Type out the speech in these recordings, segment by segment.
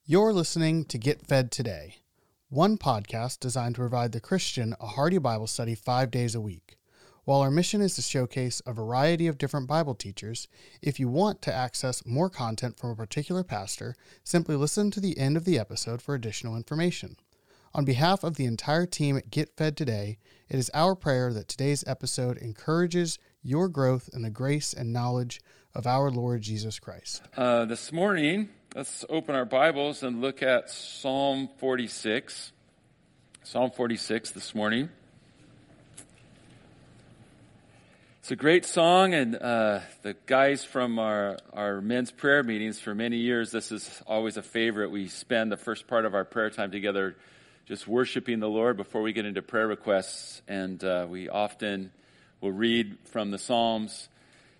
You're listening to Get Fed Today, one podcast designed to provide the Christian a hearty Bible study 5 days a week. While our mission is to showcase a variety of different Bible teachers, if you want to access more content from a particular pastor, simply listen to the end of the episode for additional information. On behalf of the entire team at Get Fed Today, it is our prayer that today's episode encourages your growth in the grace and knowledge of our Lord Jesus Christ. This morning, let's open our Bibles and look at Psalm 46. Psalm 46 this morning. It's a great song, and the guys from our men's prayer meetings for many years, this is always a favorite. We spend the first part of our prayer time together just worshiping the Lord before we get into prayer requests, and we often will read from the Psalms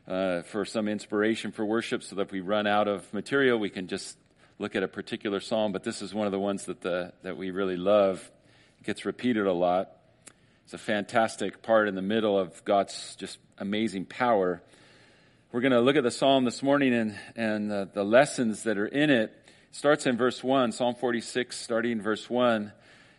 for some inspiration for worship, so that if we run out of material, we can just look at a particular psalm. But this is one of the ones that we really love. It gets repeated a lot. It's a fantastic part in the middle of God's just amazing power. We're going to look at the psalm this morning and the lessons that are in it. It starts in verse 1, Psalm 46, starting in verse 1.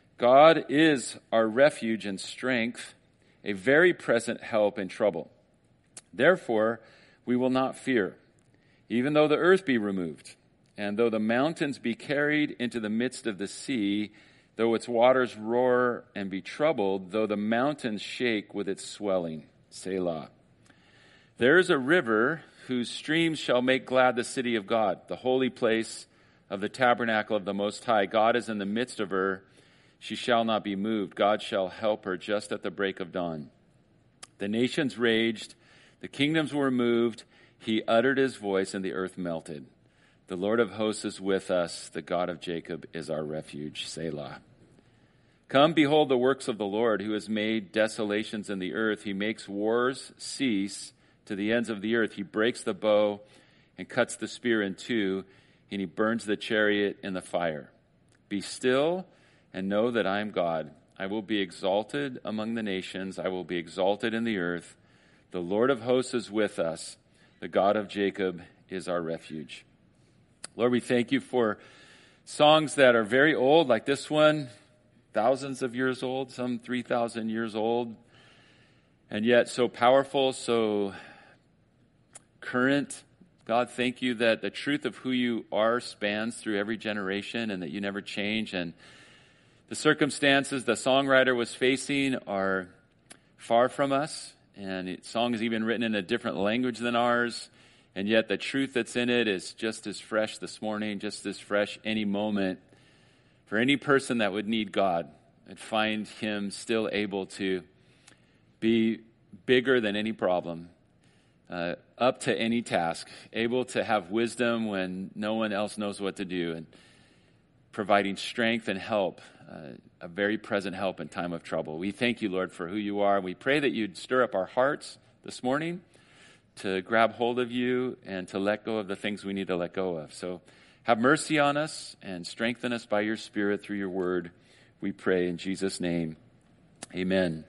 God is our refuge and strength, a very present help in trouble. Therefore, we will not fear, even though the earth be removed, and though the mountains be carried into the midst of the sea, though its waters roar and be troubled, though the mountains shake with its swelling. Selah. There is a river whose streams shall make glad the city of God, the holy place of the tabernacle of the Most High. God is in the midst of her. She shall not be moved. God shall help her just at the break of dawn. The nations raged. The kingdoms were moved. He uttered his voice, and the earth melted. The Lord of hosts is with us. The God of Jacob is our refuge. Selah. Come, behold the works of the Lord, who has made desolations in the earth. He makes wars cease to the ends of the earth. He breaks the bow and cuts the spear in two, and he burns the chariot in the fire. Be still and know that I am God. I will be exalted among the nations. I will be exalted in the earth. The Lord of hosts is with us. The God of Jacob is our refuge. Lord, we thank you for songs that are very old, like this one, thousands of years old, some 3,000 years old, and yet so powerful, so current. God, thank you that the truth of who you are spans through every generation and that you never change. And the circumstances the songwriter was facing are far from us. And the song is even written in a different language than ours. And yet the truth that's in it is just as fresh this morning, just as fresh any moment. For any person that would need God and find him still able to be bigger than any problem, up to any task, able to have wisdom when no one else knows what to do, and providing strength and help, a very present help in time of trouble. We thank you, Lord, for who you are. We pray that you'd stir up our hearts this morning to grab hold of you and to let go of the things we need to let go of. So have mercy on us and strengthen us by your Spirit through your word. We pray in Jesus' name. Amen.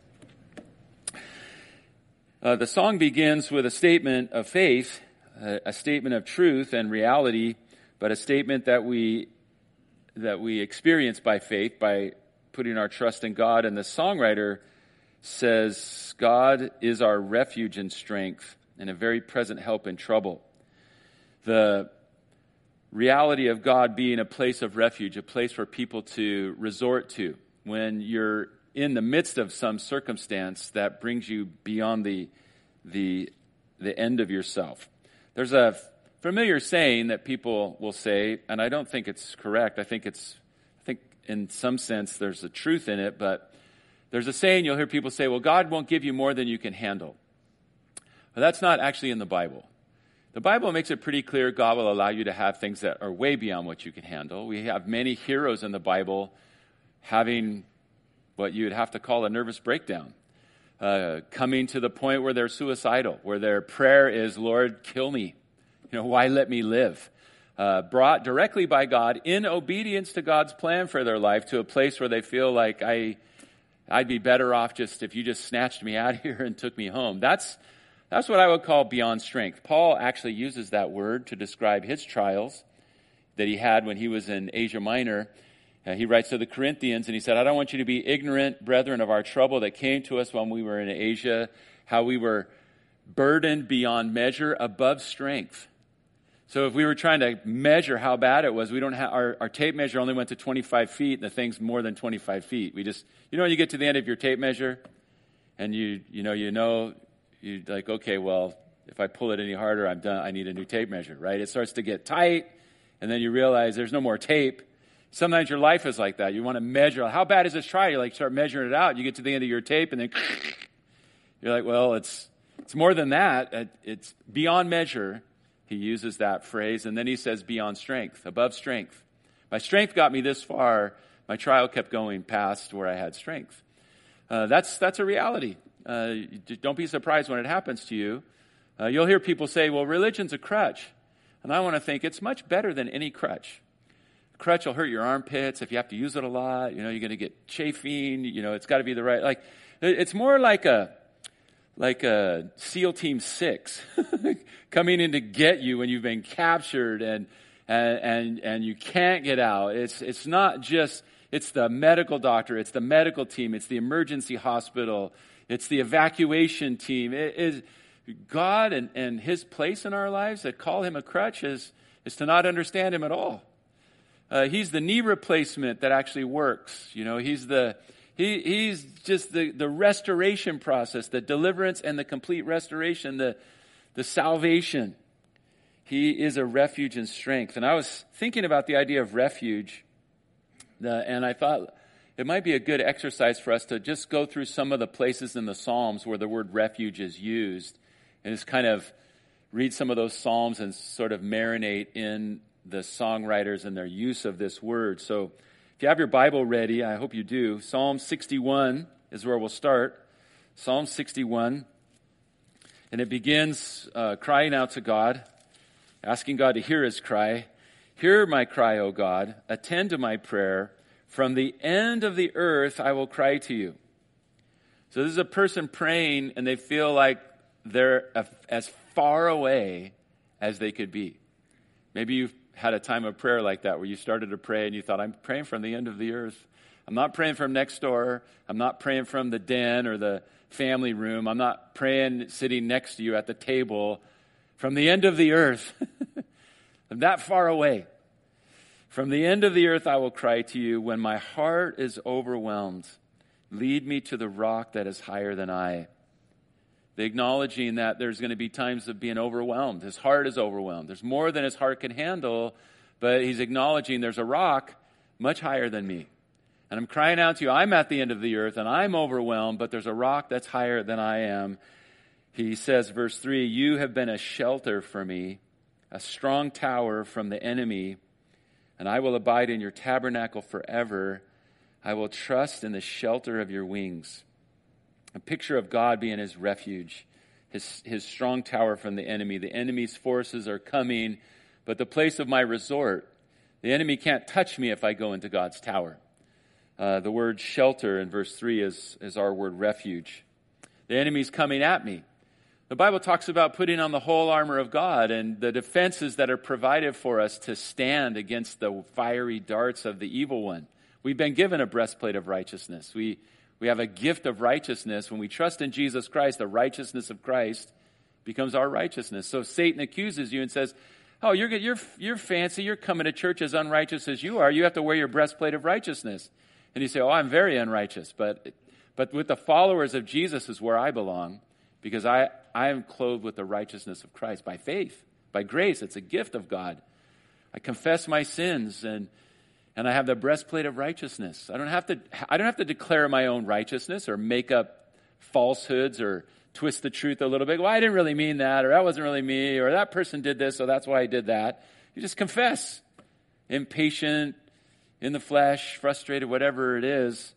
The song begins with a statement of faith, a statement of truth and reality, but a statement that we experience by faith, by putting our trust in God. And the songwriter says, God is our refuge and strength and a very present help in trouble. The reality of God being a place of refuge, a place for people to resort to when you're in the midst of some circumstance that brings you beyond the end of yourself. There's a familiar saying that people will say, and I don't think it's correct. I think in some sense there's a truth in it, but there's a saying you'll hear people say, well, God won't give you more than you can handle. But that's not actually in the Bible. The Bible makes it pretty clear God will allow you to have things that are way beyond what you can handle. We have many heroes in the Bible having what you would have to call a nervous breakdown, coming to the point where they're suicidal, where their prayer is, Lord, kill me. Why let me live? Brought directly by God in obedience to God's plan for their life to a place where they feel like I'd be better off just if you just snatched me out of here and took me home. That's what I would call beyond strength. Paul actually uses that word to describe his trials. that he had when he was in Asia Minor. He writes to the Corinthians, and he said, I don't want you to be ignorant, brethren, of our trouble that came to us when we were in Asia, how we were burdened beyond measure, above strength. So if we were trying to measure how bad it was, we don't have our tape measure only went to 25 feet, and the thing's more than 25 feet. We just, when you get to the end of your tape measure, and you're like, okay, well, if I pull it any harder, I'm done. I need a new tape measure, right? It starts to get tight, and then you realize there's no more tape. Sometimes your life is like that. You want to measure, how bad is this trial? You start measuring it out. You get to the end of your tape, and then you're like, well, it's more than that. It's beyond measure. He uses that phrase, and then he says beyond strength, above strength. My strength got me this far. My trial kept going past where I had strength. That's a reality. Don't be surprised when it happens to you. You'll hear people say, well, religion's a crutch. And I want to think it's much better than any crutch. A crutch will hurt your armpits if you have to use it a lot. You're going to get chafing. It's got to be the right. It's more like a SEAL Team 6 coming in to get you when you've been captured and you can't get out. It's not just, it's the medical doctor, it's the medical team, it's the emergency hospital, it's the evacuation team. It is God and his place in our lives that call him a crutch is to not understand him at all. He's the knee replacement that actually works. He's just the restoration process, the deliverance and the complete restoration, the salvation. He is a refuge and strength. And I was thinking about the idea of refuge, and I thought it might be a good exercise for us to just go through some of the places in the Psalms where the word refuge is used, and just kind of read some of those Psalms and sort of marinate in the songwriters and their use of this word. So if you have your Bible ready, I hope you do, Psalm 61 is where we'll start. Psalm 61. And it begins crying out to God, asking God to hear his cry. Hear my cry, O God. Attend to my prayer. From the end of the earth I will cry to you. So this is a person praying, and they feel like they're as far away as they could be. Maybe you've had a time of prayer like that where you started to pray and you thought, I'm praying from the end of the earth. I'm not praying from next door. I'm not praying from the den or the family room. I'm not praying sitting next to you at the table. From the end of the earth. I'm that far away. From the end of the earth I will cry to you when my heart is overwhelmed. Lead me to the rock that is higher than I. The acknowledging that there's going to be times of being overwhelmed. His heart is overwhelmed. There's more than his heart can handle, but he's acknowledging there's a rock much higher than me. And I'm crying out to you, I'm at the end of the earth and I'm overwhelmed, but there's a rock that's higher than I am. He says, verse 3, you have been a shelter for me, a strong tower from the enemy, and I will abide in your tabernacle forever. I will trust in the shelter of your wings. A picture of God being his refuge, his strong tower from the enemy. The enemy's forces are coming, but the place of my resort, the enemy can't touch me if I go into God's tower. The word shelter in verse 3 is our word refuge. The enemy's coming at me. The Bible talks about putting on the whole armor of God and the defenses that are provided for us to stand against the fiery darts of the evil one. We've been given a breastplate of righteousness. We have a gift of righteousness. When we trust in Jesus Christ, the righteousness of Christ becomes our righteousness. So if Satan accuses you and says, oh, you're fancy, you're coming to church as unrighteous as you are, you have to wear your breastplate of righteousness. And you say, oh, I'm very unrighteous, but with the followers of Jesus is where I belong, because I am clothed with the righteousness of Christ by faith, by grace. It's a gift of God. I confess my sins and I have the breastplate of righteousness. I don't have to declare my own righteousness or make up falsehoods or twist the truth a little bit. Well, I didn't really mean that, or that wasn't really me, or that person did this, so that's why I did that. You just confess. Impatient, in the flesh, frustrated, whatever it is.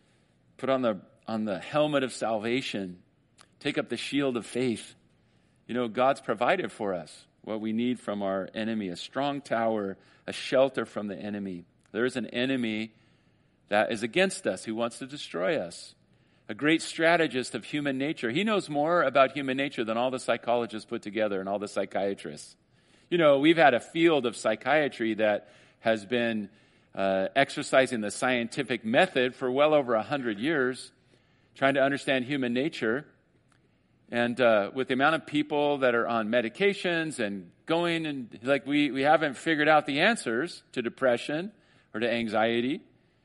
Put on the helmet of salvation. Take up the shield of faith. God's provided for us what we need from our enemy, a strong tower, a shelter from the enemy. There is an enemy that is against us, who wants to destroy us. A great strategist of human nature. He knows more about human nature than all the psychologists put together and all the psychiatrists. We've had a field of psychiatry that has been exercising the scientific method for well over 100 years, trying to understand human nature. And with the amount of people that are on medications and going, and we haven't figured out the answers to depression or to anxiety.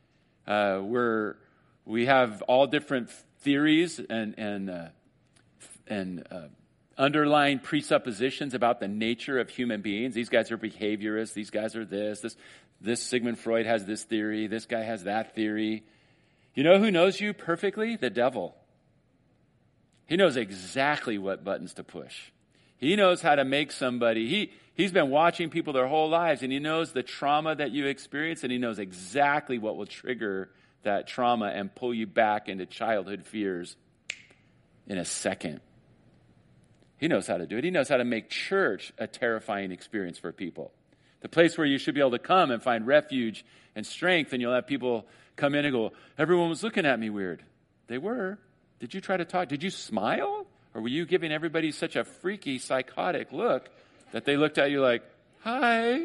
We have all different theories and underlying presuppositions about the nature of human beings. These guys are behaviorists. These guys are this. This Sigmund Freud has this theory. This guy has that theory. You know who knows you perfectly? The devil. He knows exactly what buttons to push. He knows how to make somebody. He's been watching people their whole lives, and he knows the trauma that you experience, and he knows exactly what will trigger that trauma and pull you back into childhood fears in a second. He knows how to do it. He knows how to make church a terrifying experience for people. The place where you should be able to come and find refuge and strength, and you'll have people come in and go, everyone was looking at me weird. They were. Did you try to talk? Did you smile? Or were you giving everybody such a freaky, psychotic look that they looked at you like, hi?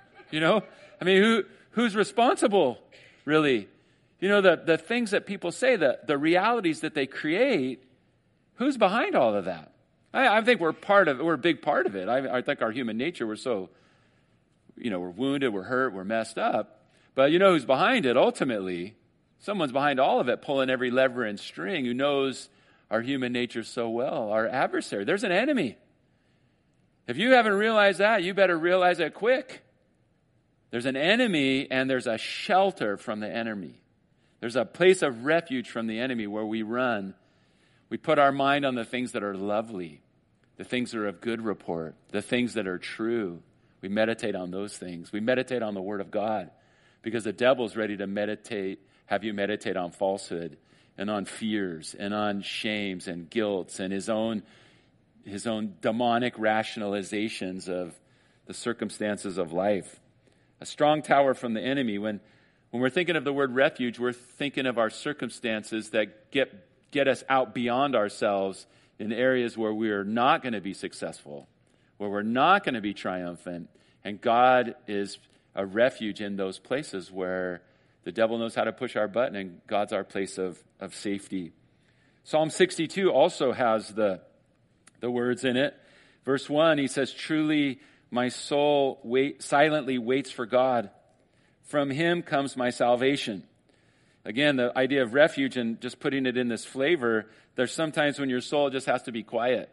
Who's responsible, really? The things that people say, the realities that they create, who's behind all of that? I think we're a big part of it. I think our human nature, we're so, we're wounded, we're hurt, we're messed up. But who's behind it ultimately? Someone's behind all of it, pulling every lever and string, who knows our human nature so well, our adversary. There's an enemy. If you haven't realized that, you better realize it quick. There's an enemy, and there's a shelter from the enemy. There's a place of refuge from the enemy where we run. We put our mind on the things that are lovely, the things that are of good report, the things that are true. We meditate on those things. We meditate on the Word of God, because the devil's ready to have you meditate on falsehood and on fears and on shames and guilts and his own demonic rationalizations of the circumstances of life. A strong tower from the enemy. When we're thinking of the word refuge, we're thinking of our circumstances that get us out beyond ourselves in areas where we are not going to be successful, where we're not going to be triumphant. And God is a refuge in those places where the devil knows how to push our button, and God's our place of safety. Psalm 62 also has the words in it. Verse 1, he says, truly my soul silently waits for God. From him comes my salvation. Again, the idea of refuge and just putting it in this flavor, there's sometimes when your soul just has to be quiet.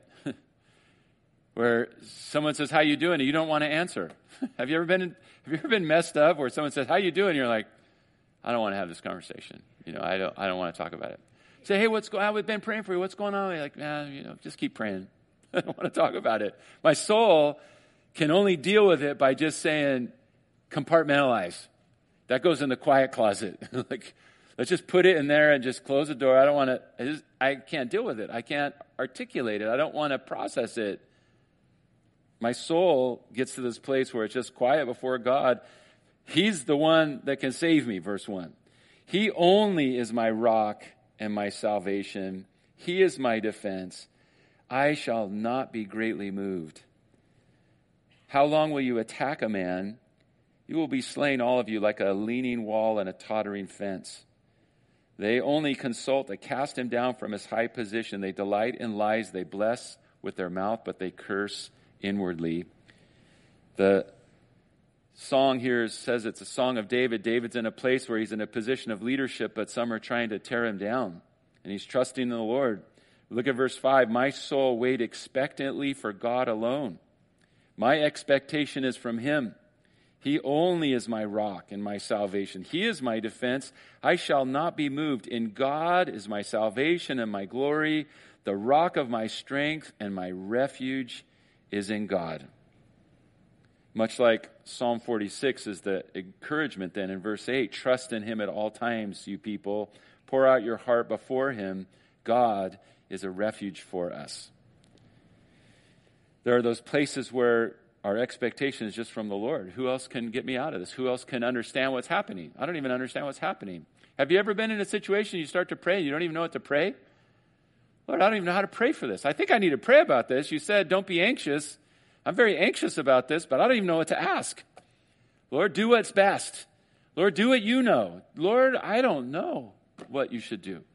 Where someone says, how you doing? And you don't want to answer. Have you ever been messed up where someone says, how you doing? And you're like, I don't want to have this conversation. I don't want to talk about it. Say, hey, we've been praying for you. What's going on? You're like, just keep praying. I don't want to talk about it. My soul can only deal with it by just saying, compartmentalize. That goes in the quiet closet. Let's just put it in there and just close the door. I can't deal with it. I can't articulate it. I don't want to process it. My soul gets to this place where it's just quiet before God. He's the one that can save me, verse 1. He only is my rock and my salvation. He is my defense. I shall not be greatly moved. How long will you attack a man? You will be slain, all of you, like a leaning wall and a tottering fence. They only consult to cast him down from his high position. They delight in lies. They bless with their mouth, but they curse inwardly. The song here says it's a song of David. David's in a place where he's in a position of leadership, but some are trying to tear him down. And he's trusting in the Lord. Look at verse 5. My soul wait expectantly for God alone. My expectation is from him. He only is my rock and my salvation. He is my defense. I shall not be moved. In God is my salvation and my glory. The rock of my strength and my refuge is in God. Much like Psalm 46 is the encouragement then in verse 8. Trust in him at all times, you people. Pour out your heart before him. God is a refuge for us. There are those places where our expectation is just from the Lord. Who else can get me out of this? Who else can understand what's happening? I don't even understand what's happening. Have you ever been in a situation you start to pray and you don't even know what to pray? Lord, I don't even know how to pray for this. I think I need to pray about this. You said, don't be anxious. I'm very anxious about this, but I don't even know what to ask. Lord, do what's best. Lord, do what you know. Lord, I don't know what you should do.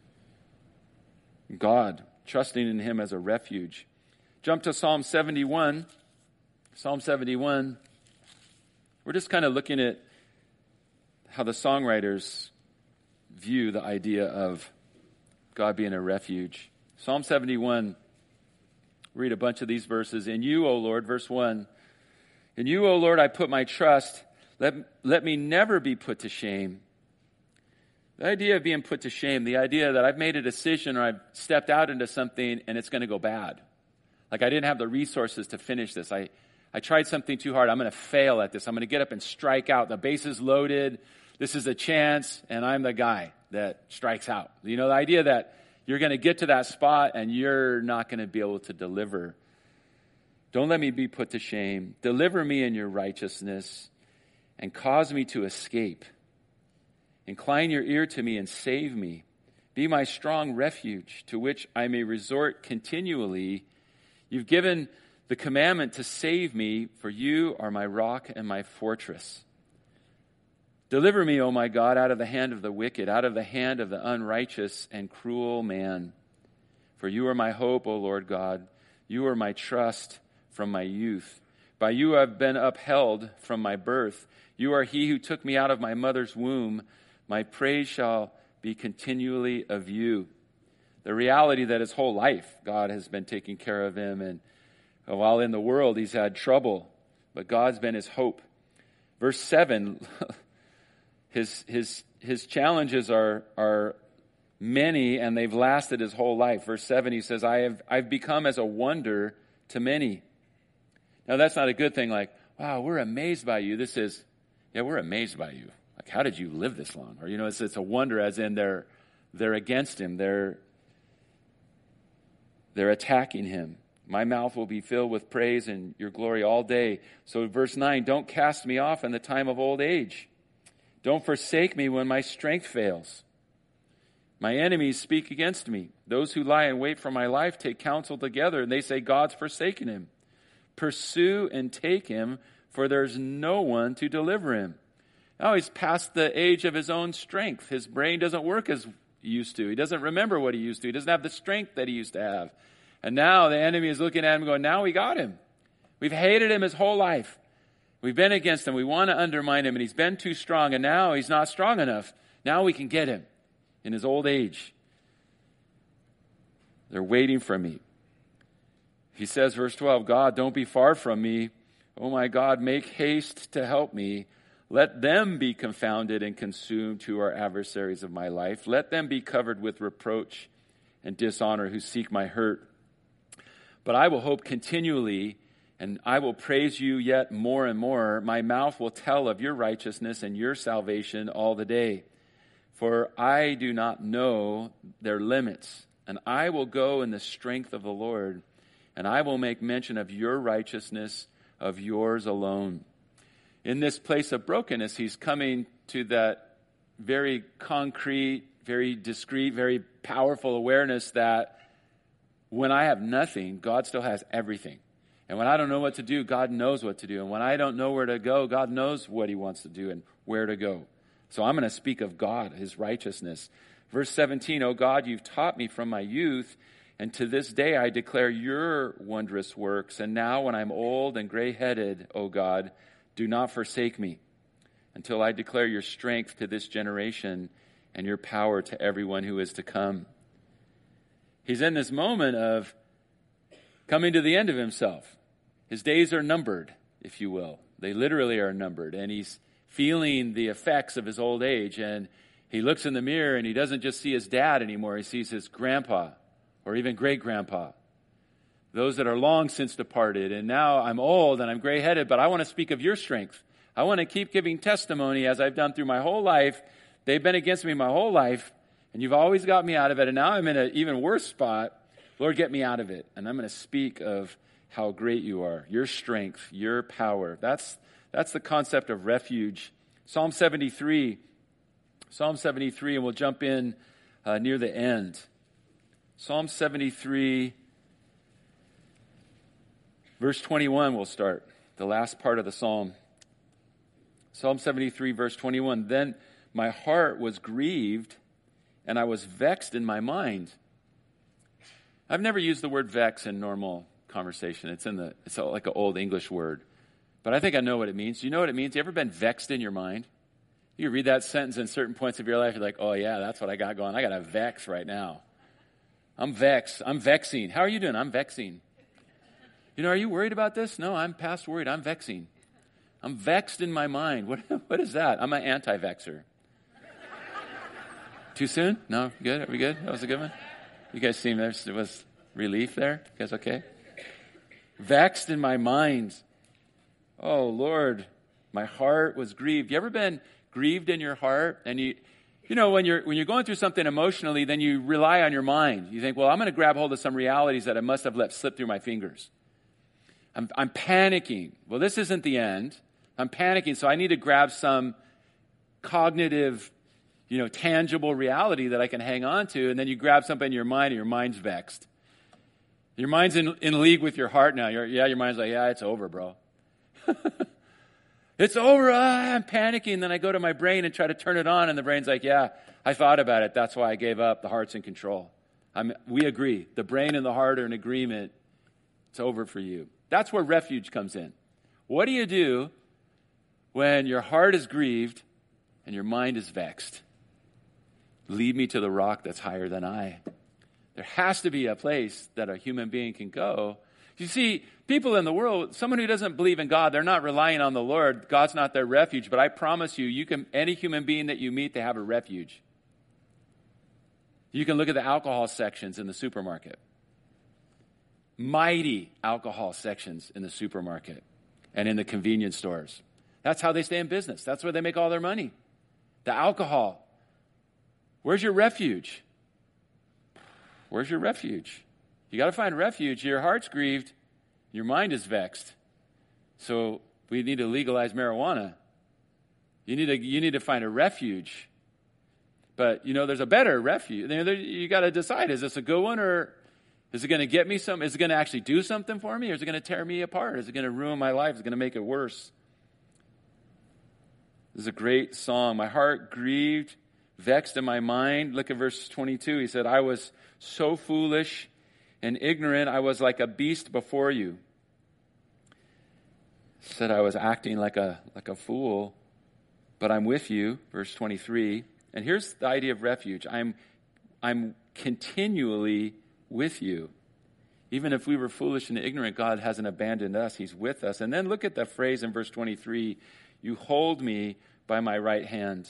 God, trusting in him as a refuge. Jump to Psalm 71. Psalm 71. We're just kind of looking at how the songwriters view the idea of God being a refuge. Psalm 71, read a bunch of these verses. In you, O Lord, verse 1. In you, O Lord, I put my trust. Let me never be put to shame. The idea of being put to shame, the idea that I've made a decision or I've stepped out into something and it's going to go bad. Like I didn't have the resources to finish this. I tried something too hard. I'm going to fail at this. I'm going to get up and strike out. The base is loaded. This is a chance, and I'm the guy that strikes out. You know, the idea that you're going to get to that spot and you're not going to be able to deliver. Don't let me be put to shame. Deliver me in your righteousness and cause me to escape. Incline your ear to me and save me. Be my strong refuge to which I may resort continually. You've given the commandment to save me, for you are my rock and my fortress. Deliver me, O my God, out of the hand of the wicked, out of the hand of the unrighteous and cruel man. For you are my hope, O Lord God. You are my trust from my youth. By you I've been upheld from my birth. You are he who took me out of my mother's womb. My praise shall be continually of you. The reality that his whole life, God has been taking care of him. And while in the world, he's had trouble. But God's been his hope. Verse 7, his challenges are many, and they've lasted his whole life. Verse 7, he says, I've become as a wonder to many. Now, that's not a good thing, like, wow, we're amazed by you. This is, yeah, we're amazed by you. Like, how did you live this long? Or, you know, it's a wonder, as in they're against him. They're attacking him. My mouth will be filled with praise and your glory all day. So verse 9, don't cast me off in the time of old age. Don't forsake me when my strength fails. My enemies speak against me. Those who lie in wait for my life take counsel together, and they say, God's forsaken him. Pursue and take him, for there's no one to deliver him. Now he's past the age of his own strength. His brain doesn't work as he used to. He doesn't remember what he used to. He doesn't have the strength that he used to have. And now the enemy is looking at him going, now we got him. We've hated him his whole life. We've been against him. We want to undermine him, and he's been too strong, and now he's not strong enough. Now we can get him in his old age. They're waiting for me. He says, verse 12, God, don't be far from me. Oh my God, make haste to help me. Let them be confounded and consumed who are adversaries of my life. Let them be covered with reproach and dishonor who seek my hurt. But I will hope continually, and I will praise you yet more and more. My mouth will tell of your righteousness and your salvation all the day. For I do not know their limits, and I will go in the strength of the Lord, and I will make mention of your righteousness, of yours alone. In this place of brokenness, he's coming to that very concrete, very discreet, very powerful awareness that when I have nothing, God still has everything. And when I don't know what to do, God knows what to do. And when I don't know where to go, God knows what he wants to do and where to go. So I'm going to speak of God, his righteousness. Verse 17, O God, you've taught me from my youth, and to this day I declare your wondrous works. And now when I'm old and gray-headed, O God, do not forsake me until I declare your strength to this generation and your power to everyone who is to come. He's in this moment of coming to the end of himself. His days are numbered, if you will. They literally are numbered. And he's feeling the effects of his old age. And he looks in the mirror and he doesn't just see his dad anymore. He sees his grandpa or even great-grandpa. Those that are long since departed. And now I'm old and I'm gray-headed, but I want to speak of your strength. I want to keep giving testimony as I've done through my whole life. They've been against me my whole life, and you've always got me out of it. And now I'm in an even worse spot. Lord, get me out of it. And I'm going to speak of how great you are, your strength, your power. That's the concept of refuge. Psalm 73, and we'll jump in near the end. Psalm 73, Verse 21 we'll start, the last part of the psalm. Psalm 73, verse 21. Then my heart was grieved, and I was vexed in my mind. I've never used the word vex in normal conversation. It's like an old English word. But I think I know what it means. Do you know what it means? You ever been vexed in your mind? You read that sentence in certain points of your life, you're like, oh yeah, that's what I got going. I got a vex right now. I'm vexed. I'm vexing. How are you doing? I'm vexing. Are you worried about this? No, I'm past worried. I'm vexing. I'm vexed in my mind. What is that? I'm an anti-vexer. Too soon? No? Good? Are we good? That was a good one? You guys seem there was relief there? You guys okay? Vexed in my mind. Oh, Lord, my heart was grieved. You ever been grieved in your heart? And when you're going through something emotionally, then you rely on your mind. You think, well, I'm going to grab hold of some realities that I must have let slip through my fingers. I'm panicking. Well, this isn't the end. I'm panicking, so I need to grab some cognitive, tangible reality that I can hang on to, and then you grab something in your mind, and your mind's vexed. Your mind's in league with your heart now. Your mind's like, yeah, it's over, bro. It's over. I'm panicking. Then I go to my brain and try to turn it on, and the brain's like, yeah, I thought about it. That's why I gave up. The heart's in control. We agree. The brain and the heart are in agreement. It's over for you. That's where refuge comes in. What do you do when your heart is grieved and your mind is vexed? Lead me to the rock that's higher than I. There has to be a place that a human being can go. You see, people in the world, someone who doesn't believe in God, they're not relying on the Lord. God's not their refuge. But I promise you, any human being that you meet, they have a refuge. You can look at the alcohol sections in the supermarket. Mighty alcohol sections in the supermarket and in the convenience stores. That's how they stay in business. That's where they make all their money. The alcohol. Where's your refuge? Where's your refuge? You got to find refuge. Your heart's grieved. Your mind is vexed. So we need to legalize marijuana. You need to find a refuge. But, there's a better refuge. You got to decide, is this a good one, or is it going to get me some? Is it going to actually do something for me, or is it going to tear me apart? Is it going to ruin my life? Is it going to make it worse? This is a great song. My heart grieved, vexed in my mind. Look at verse 22. He said, I was so foolish and ignorant, I was like a beast before you. He said I was acting like a fool, but I'm with you. Verse 23. And here's the idea of refuge. I'm continually with you. Even if we were foolish and ignorant, God hasn't abandoned us. He's with us. And then look at the phrase in verse 23. You hold me by my right hand.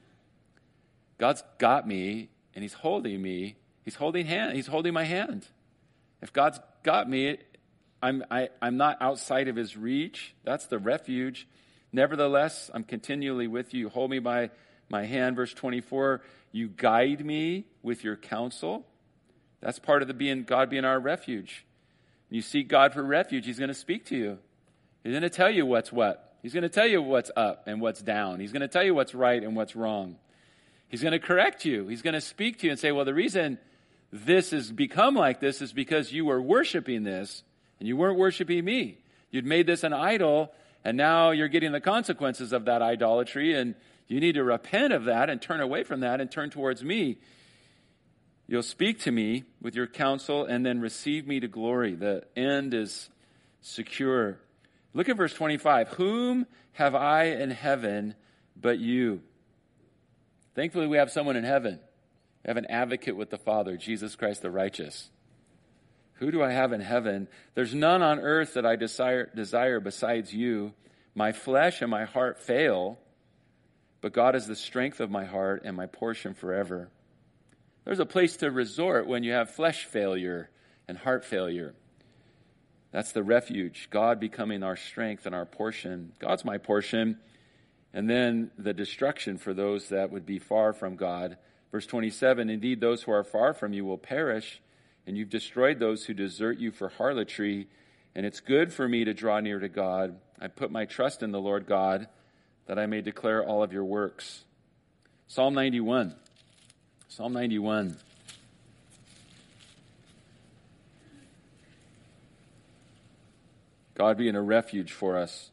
God's got me, and he's holding me. He's holding my hand. If God's got me, I'm not outside of his reach. That's the refuge. Nevertheless, I'm continually with you. Hold me by my hand. Verse 24, you guide me with your counsel. That's part of God being our refuge. When you seek God for refuge, he's going to speak to you. He's going to tell you what's what. He's going to tell you what's up and what's down. He's going to tell you what's right and what's wrong. He's going to correct you. He's going to speak to you and say, well, the reason this has become like this is because you were worshiping this and you weren't worshiping me. You'd made this an idol, and now you're getting the consequences of that idolatry, and you need to repent of that and turn away from that and turn towards me. You'll speak to me with your counsel and then receive me to glory. The end is secure. Look at verse 25. Whom have I in heaven but you? Thankfully, we have someone in heaven. We have an advocate with the Father, Jesus Christ the righteous. Who do I have in heaven? There's none on earth that I desire besides you. My flesh and my heart fail, but God is the strength of my heart and my portion forever. There's a place to resort when you have flesh failure and heart failure. That's the refuge, God becoming our strength and our portion. God's my portion. And then the destruction for those that would be far from God. Verse 27, indeed, those who are far from you will perish, and you've destroyed those who desert you for harlotry. And it's good for me to draw near to God. I put my trust in the Lord God, that I may declare all of your works. Psalm 91. Psalm 91. God being a refuge for us.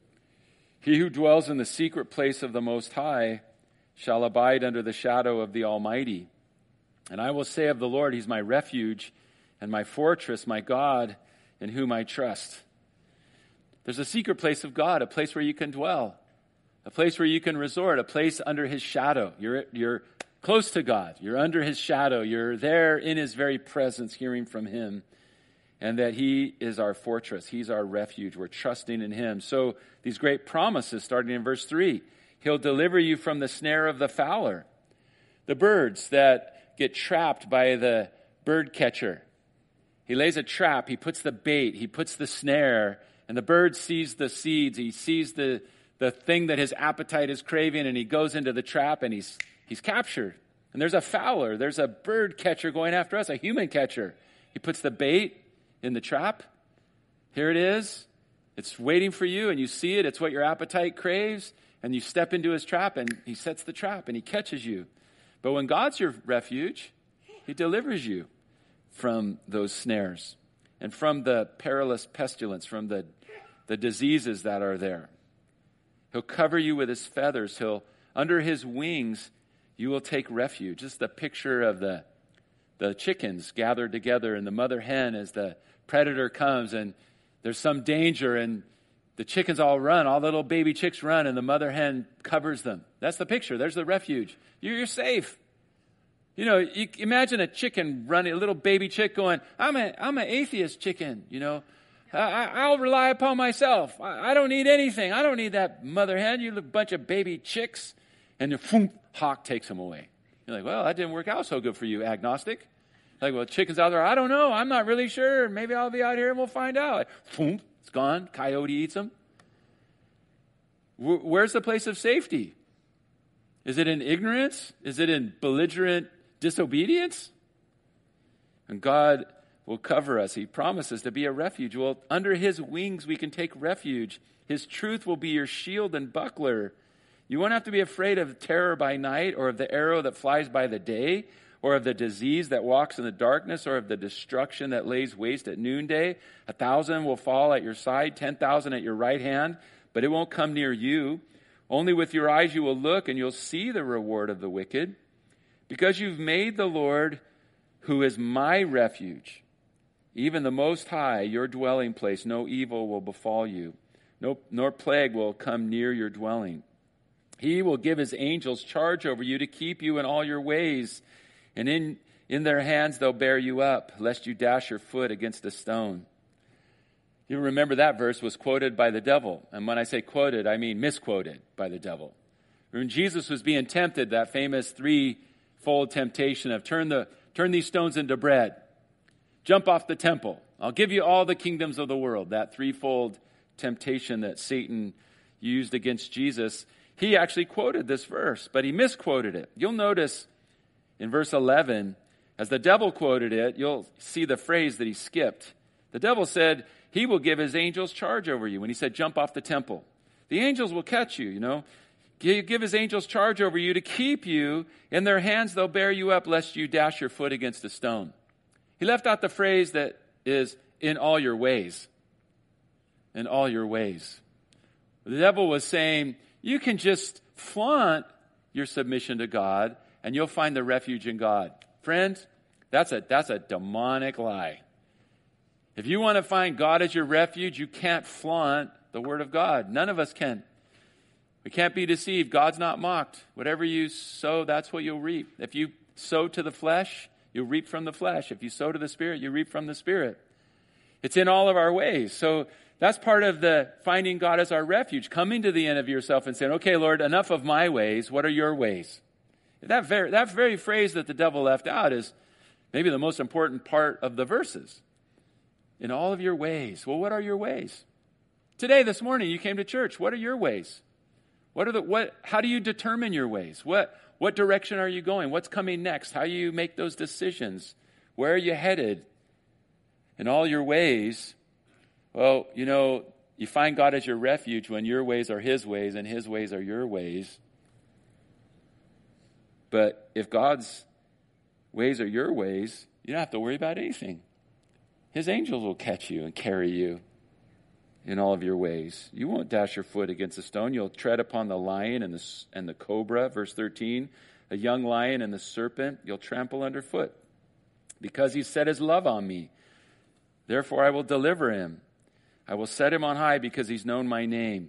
He who dwells in the secret place of the Most High shall abide under the shadow of the Almighty. And I will say of the Lord, He's my refuge and my fortress, my God, in whom I trust. There's a secret place of God, a place where you can dwell, a place where you can resort, a place under His shadow. You're close to God. You're under His shadow. You're there in His very presence, hearing from Him. And that He is our fortress. He's our refuge. We're trusting in Him. So these great promises, starting in verse 3, He'll deliver you from the snare of the fowler, the birds that get trapped by the bird catcher. He lays a trap. He puts the bait. He puts the snare. And the bird sees the seeds. He sees the thing that his appetite is craving, and he goes into the trap, and he's captured. And there's a fowler. There's a bird catcher going after us, a human catcher. He puts the bait in the trap. Here it is. It's waiting for you, and you see it. It's what your appetite craves, and you step into his trap, and he sets the trap, and he catches you. But when God's your refuge, He delivers you from those snares and from the perilous pestilence, from the diseases that are there. He'll cover you with His feathers. Under His wings, you will take refuge. Just the picture of the chickens gathered together and the mother hen as the predator comes and there's some danger and the chickens all run, all the little baby chicks run, and the mother hen covers them. That's the picture. There's the refuge. You're safe. You imagine a chicken running, a little baby chick going, I'm an atheist chicken, I'll rely upon myself. I don't need anything. I don't need that mother hen. You bunch of baby chicks. And the hawk takes them away. You're like, well, that didn't work out so good for you, agnostic. Like, well, chickens out there, I don't know. I'm not really sure. Maybe I'll be out here and we'll find out. It's gone. Coyote eats them. Where's the place of safety? Is it in ignorance? Is it in belligerent disobedience? And God will cover us. He promises to be a refuge. Well, under His wings we can take refuge. His truth will be your shield and buckler. You won't have to be afraid of terror by night, or of the arrow that flies by the day, or of the disease that walks in the darkness, or of the destruction that lays waste at noonday. 1,000 will fall at your side, 10,000 at your right hand, but it won't come near you. Only with your eyes you will look, and you'll see the reward of the wicked. Because you've made the Lord, who is my refuge, even the Most High, your dwelling place, no evil will befall you, nor plague will come near your dwelling. He will give His angels charge over you to keep you in all your ways, and in their hands they'll bear you up, lest you dash your foot against a stone. You remember that verse was quoted by the devil. And when I say quoted, I mean misquoted by the devil. When Jesus was being tempted, that famous threefold temptation of turn these stones into bread, jump off the temple, I'll give you all the kingdoms of the world, that threefold temptation that Satan used against Jesus. He actually quoted this verse, but he misquoted it. You'll notice in verse 11, as the devil quoted it, you'll see the phrase that he skipped. The devil said, He will give His angels charge over you. When he said, jump off the temple, the angels will catch you, Give His angels charge over you to keep you. In their hands they'll bear you up, lest you dash your foot against a stone. He left out the phrase that is, in all your ways. In all your ways. The devil was saying, you can just flaunt your submission to God, and you'll find the refuge in God. Friends, that's a demonic lie. If you want to find God as your refuge, you can't flaunt the Word of God. None of us can. We can't be deceived. God's not mocked. Whatever you sow, that's what you'll reap. If you sow to the flesh, you'll reap from the flesh. If you sow to the Spirit, you reap from the Spirit. It's in all of our ways. So that's part of the finding God as our refuge, coming to the end of yourself and saying, okay, Lord, enough of my ways. What are your ways? That very phrase that the devil left out is maybe the most important part of the verses. In all of your ways. Well, what are your ways? Today, this morning, you came to church. What are your ways? How do you determine your ways? What direction are you going? What's coming next? How do you make those decisions? Where are you headed? In all your ways, well, you find God as your refuge when your ways are His ways and His ways are your ways. But if God's ways are your ways, you don't have to worry about anything. His angels will catch you and carry you. in all of your ways. You won't dash your foot against a stone. You'll tread upon the lion and the cobra. Verse 13, a young lion and the serpent you'll trample underfoot. Because he set his love on me, therefore I will deliver him. I will set him on high because he's known my name.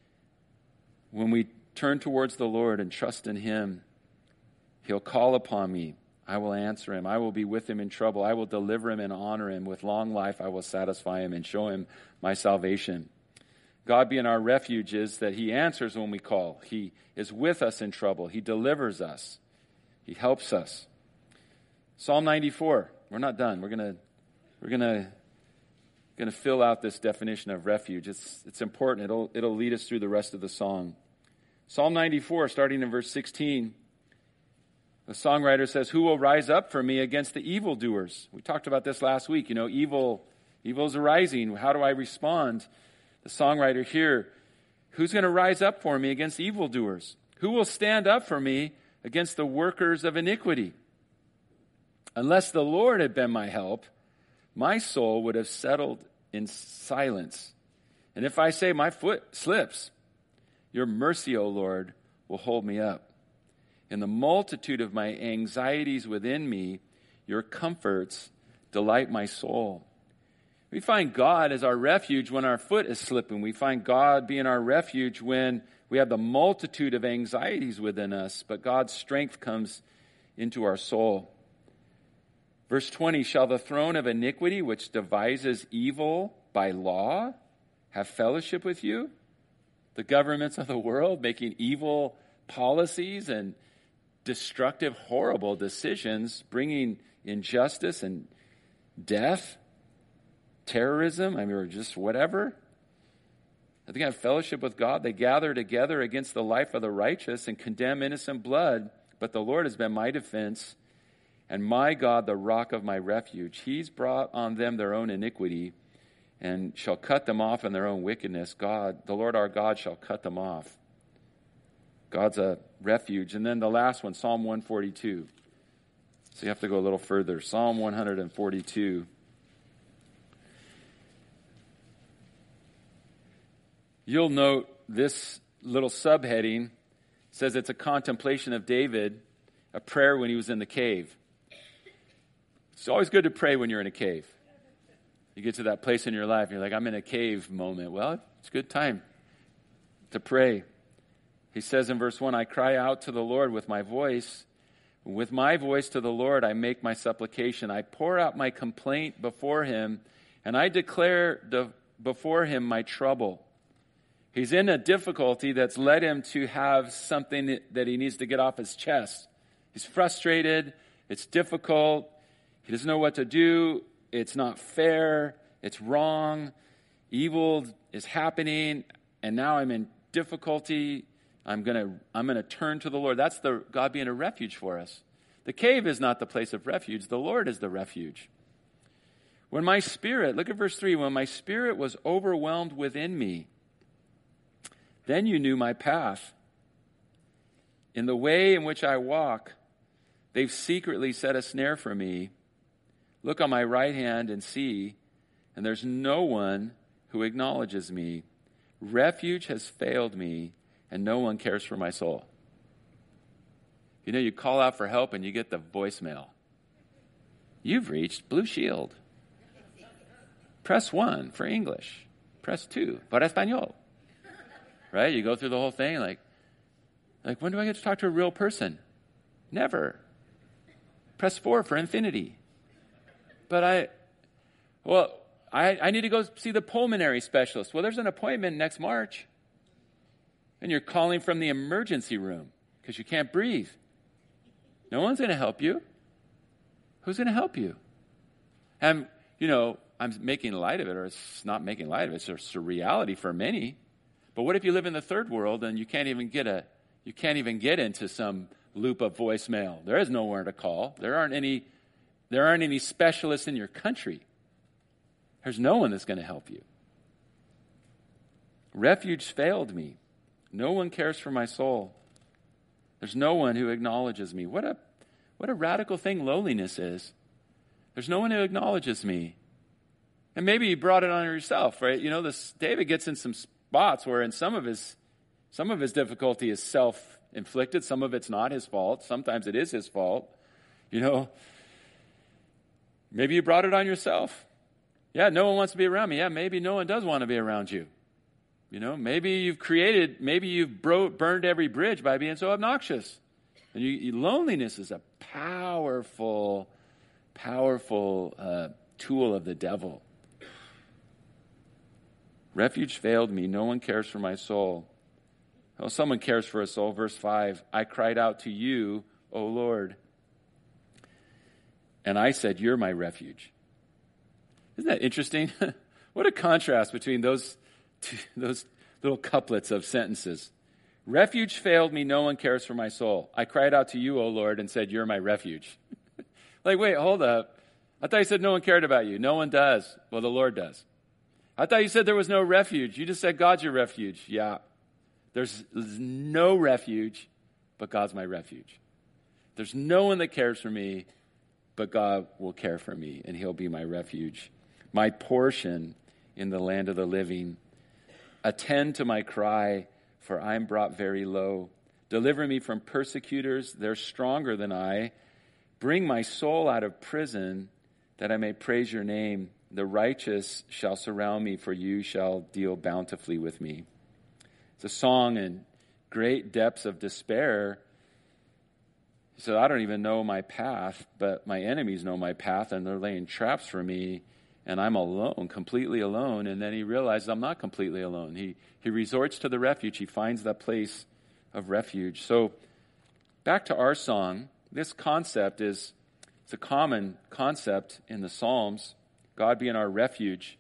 When we turn towards the Lord and trust in him, he'll call upon me. I will answer him. I will be with him in trouble. I will deliver him and honor him. With long life I will satisfy him and show him my salvation. God being our refuge is that he answers when we call. He is with us in trouble. He delivers us. He helps us. Psalm 94. We're not done. We're gonna fill out this definition of refuge. It's important. It'll lead us through the rest of the song. Psalm 94, starting in verse 16. The songwriter says, "Who will rise up for me against the evildoers?" We talked about this last week. Evil is arising. How do I respond? The songwriter here, who's going to rise up for me against evildoers? Who will stand up for me against the workers of iniquity? Unless the Lord had been my help, my soul would have settled in silence. And if I say my foot slips, your mercy, O Lord, will hold me up. In the multitude of my anxieties within me, your comforts delight my soul. We find God as our refuge when our foot is slipping. We find God being our refuge when we have the multitude of anxieties within us, but God's strength comes into our soul. Verse 20, shall the throne of iniquity, which devises evil by law, have fellowship with you? The governments of the world making evil policies and destructive, horrible decisions, bringing injustice and death, terrorism, or just whatever. I think I have fellowship with God. They gather together against the life of the righteous and condemn innocent blood. But the Lord has been my defense, and my God, the rock of my refuge. He's brought on them their own iniquity, and shall cut them off in their own wickedness. God, the Lord our God, shall cut them off. God's a refuge. And then the last one, Psalm 142. So you have to go a little further. Psalm 142. You'll note this little subheading says it's a contemplation of David, a prayer when he was in the cave. It's always good to pray when you're in a cave. You get to that place in your life, you're like, I'm in a cave moment. Well, it's a good time to pray. He says in verse 1, I cry out to the Lord with my voice. With my voice to the Lord, I make my supplication. I pour out my complaint before him, and I declare before him my trouble. He's in a difficulty that's led him to have something that he needs to get off his chest. He's frustrated. It's difficult. He doesn't know what to do. It's not fair. It's wrong. Evil is happening, and now I'm in difficulty. I'm gonna turn to the Lord. That's the God being a refuge for us. The cave is not the place of refuge. The Lord is the refuge. When my spirit, look at verse 3, when my spirit was overwhelmed within me, then you knew my path. In the way in which I walk, they've secretly set a snare for me. Look on my right hand and see, and there's no one who acknowledges me. Refuge has failed me, and no one cares for my soul. You call out for help and you get the voicemail. You've reached Blue Shield. Press 1 for English. Press 2 para español. Right? You go through the whole thing like when do I get to talk to a real person? Never. Press 4 for infinity. But I need to go see the pulmonary specialist. Well, there's an appointment next March. And you're calling from the emergency room because you can't breathe. No one's going to help you. Who's going to help you? And, I'm making light of it, or it's not making light of it. It's just a reality for many. But what if you live in the third world and you can't even get into some loop of voicemail? There is nowhere to call. There aren't any specialists in your country. There's no one that's going to help you. Refuge failed me. No one cares for my soul. There's no one who acknowledges me. What a radical thing loneliness is. There's no one who acknowledges me. And maybe you brought it on yourself, right? David gets in some spots where in some of his difficulty is self-inflicted. Some of it's not his fault. Sometimes it is his fault. Maybe you brought it on yourself. Yeah, no one wants to be around me. Yeah, maybe no one does want to be around you. Maybe you've burned every bridge by being so obnoxious. And loneliness is a powerful, powerful tool of the devil. Refuge failed me. No one cares for my soul. Oh, someone cares for a soul. Verse 5, I cried out to you, O Lord. And I said, you're my refuge. Isn't that interesting? What a contrast between those little couplets of sentences. Refuge failed me. No one cares for my soul. I cried out to you, O Lord, and said, you're my refuge. Wait, hold up. I thought you said no one cared about you. No one does. Well, the Lord does. I thought you said there was no refuge. You just said God's your refuge. Yeah. There's no refuge, but God's my refuge. There's no one that cares for me, but God will care for me, and he'll be my refuge. My portion in the land of the living. Attend to my cry, for I am brought very low. Deliver me from persecutors. They're stronger than I. Bring my soul out of prison, that I may praise your name. The righteous shall surround me, for you shall deal bountifully with me. It's a song in great depths of despair. So I don't even know my path, but my enemies know my path, and they're laying traps for me, and I'm alone, completely alone. And then he realizes I'm not completely alone. He resorts to the refuge. He finds that place of refuge. So back to our song. This concept it's a common concept in the Psalms, God being our refuge.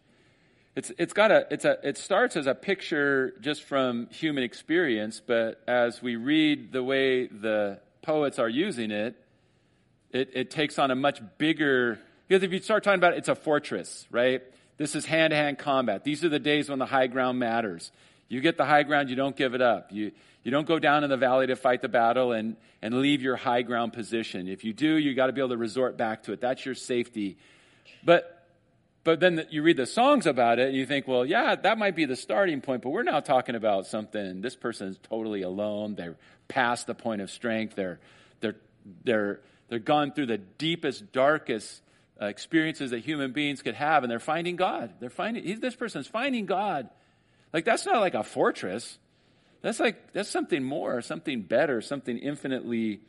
It starts as a picture just from human experience, but as we read the way the poets are using it, it takes on a much bigger, because if you start talking about it, it's a fortress, right? This is hand-to-hand combat. These are the days when the high ground matters. You get the high ground, you don't give it up. You don't go down in the valley to fight the battle and leave your high ground position. If you do, you got to be able to resort back to it. That's your safety. But then you read the songs about it, and you think, well, yeah, that might be the starting point, but we're now talking about something. This person is totally alone. They're past the point of strength. They're gone through the deepest, darkest experiences that human beings could have, and they're finding God. This person's finding God. That's not like a fortress. That's something more, something better, something infinitely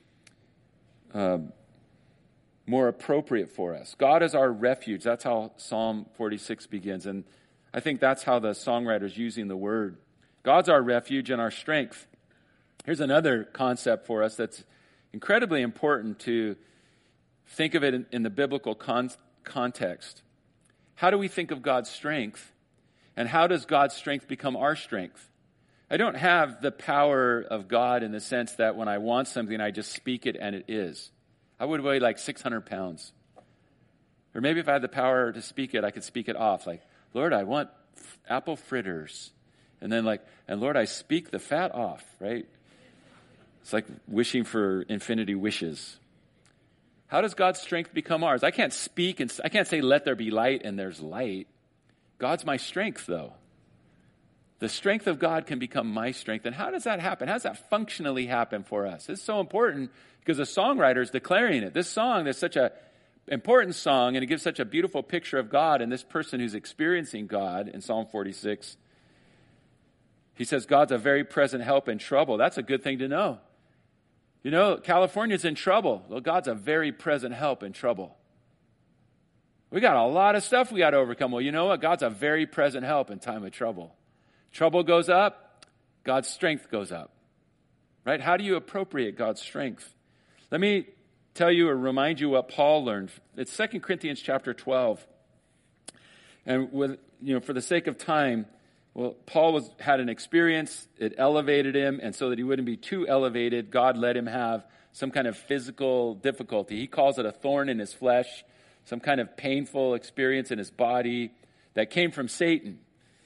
more appropriate for us. God is our refuge. That's how Psalm 46 begins. And I think that's how the songwriter's using the word. God's our refuge and our strength. Here's another concept for us that's incredibly important to think of it in the biblical context. How do we think of God's strength? And how does God's strength become our strength? I don't have the power of God in the sense that when I want something, I just speak it and it is. I would weigh 600 pounds. Or maybe if I had the power to speak it, I could speak it off. Lord, I want apple fritters. And then and Lord, I speak the fat off, right? It's like wishing for infinity wishes. How does God's strength become ours? I can't speak and I can't say, let there be light, and there's light. God's my strength, though. The strength of God can become my strength. And how does that happen? How does that functionally happen for us? It's so important because the songwriter is declaring it. This song is such an important song, and it gives such a beautiful picture of God and this person who's experiencing God in Psalm 46. He says, God's a very present help in trouble. That's a good thing to know. California's in trouble. Well, God's a very present help in trouble. We got a lot of stuff we got to overcome. Well, you know what? God's a very present help in time of trouble. Trouble goes up, God's strength goes up. Right? How do you appropriate God's strength? Let me tell you or remind you what Paul learned. It's 2 Corinthians chapter 12. And for the sake of time, Paul had an experience. It elevated him, and so that he wouldn't be too elevated, God let him have some kind of physical difficulty. He calls it a thorn in his flesh, some kind of painful experience in his body that came from Satan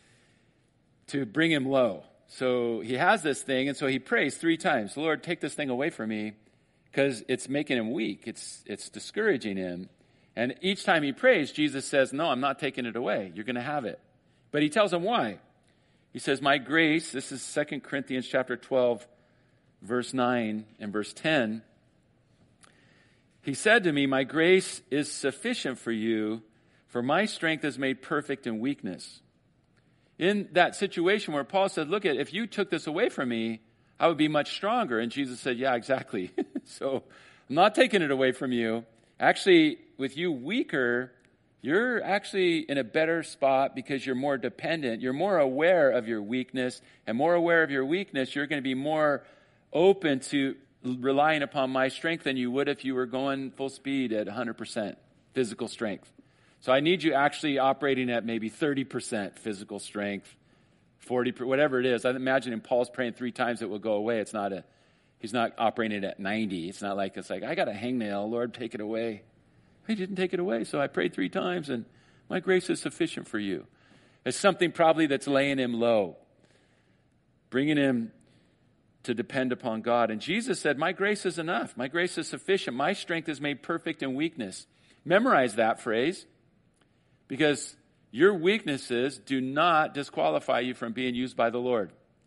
to bring him low. So he has this thing, and so he prays 3 times, Lord, take this thing away from me, because it's making him weak. It's discouraging him. And each time he prays, Jesus says, no, I'm not taking it away. You're going to have it. But he tells him why. He says, my grace, this is 2 Corinthians chapter 12, verse 9 and verse 10. He said to me, my grace is sufficient for you, for my strength is made perfect in weakness. In that situation where Paul said, look, if you took this away from me, I would be much stronger. And Jesus said, yeah, exactly. So I'm not taking it away from you. Actually, with you weaker, you're actually in a better spot because you're more dependent. You're more aware of your weakness. And more aware of your weakness, you're going to be more open to relying upon my strength than you would if you were going full speed at 100% physical strength. So I need you actually operating at maybe 30% physical strength, 40%, whatever it is. I imagine in Paul's praying 3 times it will go away. He's not operating at 90. It's like, I got a hangnail. Lord, take it away. He didn't take it away. So I prayed 3 times and my grace is sufficient for you. It's something probably that's laying him low, bringing him to depend upon God. And Jesus said, my grace is enough. My grace is sufficient. My strength is made perfect in weakness. Memorize that phrase, because your weaknesses do not disqualify you from being used by the Lord.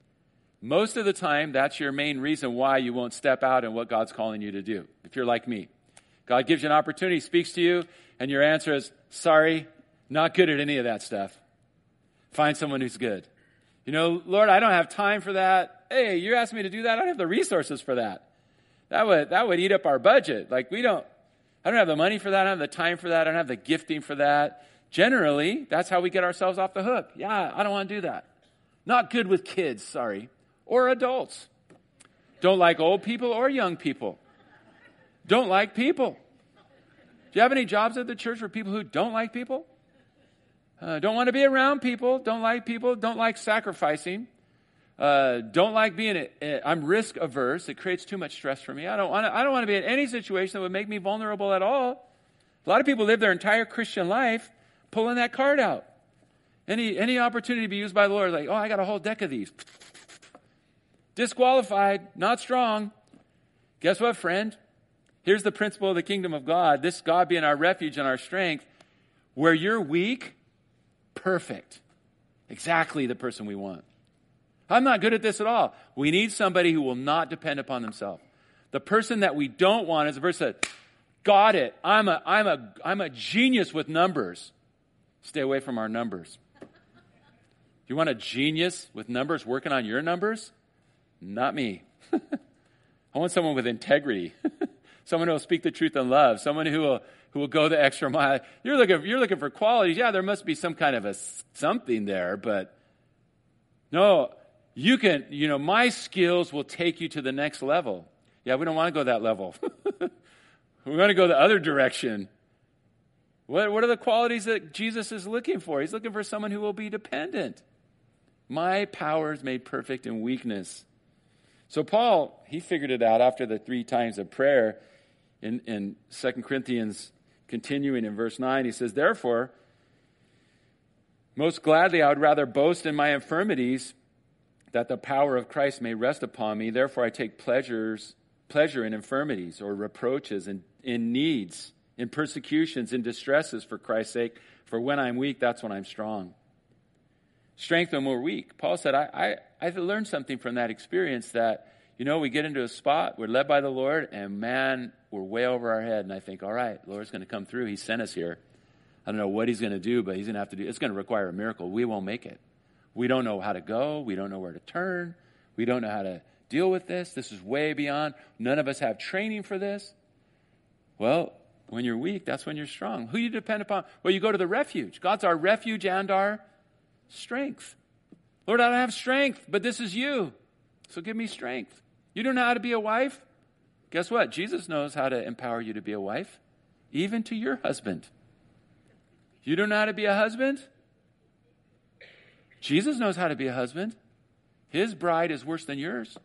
Most of the time, that's your main reason why you won't step out in what God's calling you to do. If you're like me, God gives you an opportunity, speaks to you, and your answer is, sorry, not good at any of that stuff. Find someone who's good. Lord, I don't have time for that. Hey, you asked me to do that. I don't have the resources for that. That would eat up our budget. I don't have the money for that. I don't have the time for that. I don't have the gifting for that. Generally, that's how we get ourselves off the hook. Yeah, I don't want to do that. Not good with kids, sorry. Or adults. Don't like old people or young people. Don't like people. Do you have any jobs at the church for people who don't like people? Don't want to be around people. Don't like people. Don't like sacrificing. Don't like being. I'm risk averse. It creates too much stress for me. I don't want to be in any situation that would make me vulnerable at all. A lot of people live their entire Christian life pulling that card out. Any opportunity to be used by the Lord, like, oh, I got a whole deck of these. Disqualified, not strong. Guess what, friend? Here's the principle of the kingdom of God. This God being our refuge and our strength. Where you're weak, perfect. Exactly the person we want. I'm not good at this at all. We need somebody who will not depend upon themselves. The person that we don't want is the person that, got it. I'm a genius with numbers. Stay away from our numbers. You want a genius with numbers working on your numbers? Not me. I want someone with integrity. Someone who will speak the truth in love. Someone who will go the extra mile. You're looking for qualities. Yeah, there must be some kind of something there, but no, my skills will take you to the next level. Yeah, we don't want to go that level. We want to go the other direction. What are the qualities that Jesus is looking for? He's looking for someone who will be dependent. My power is made perfect in weakness. So Paul, he figured it out after the 3 times of prayer in 2 Corinthians, continuing in verse 9. He says, therefore, most gladly I would rather boast in my infirmities, that the power of Christ may rest upon me. Therefore I take pleasure in infirmities or reproaches and in needs, in persecutions, in distresses for Christ's sake. For when I'm weak, that's when I'm strong. Strength when we're weak. Paul said, I learned something from that experience that, we get into a spot, we're led by the Lord, and man, we're way over our head. And I think, all right, the Lord's going to come through. He sent us here. I don't know what he's going to do, but he's going to have to do, it's going to require a miracle. We won't make it. We don't know how to go. We don't know where to turn. We don't know how to deal with this. This is way beyond. None of us have training for this. Well, when you're weak, that's when you're strong. Who do you depend upon? Well, you go to the refuge. God's our refuge and our strength. Lord, I don't have strength, but this is you. So give me strength. You don't know how to be a wife? Guess what? Jesus knows how to empower you to be a wife, even to your husband. You don't know how to be a husband? Jesus knows how to be a husband. His bride is worse than yours.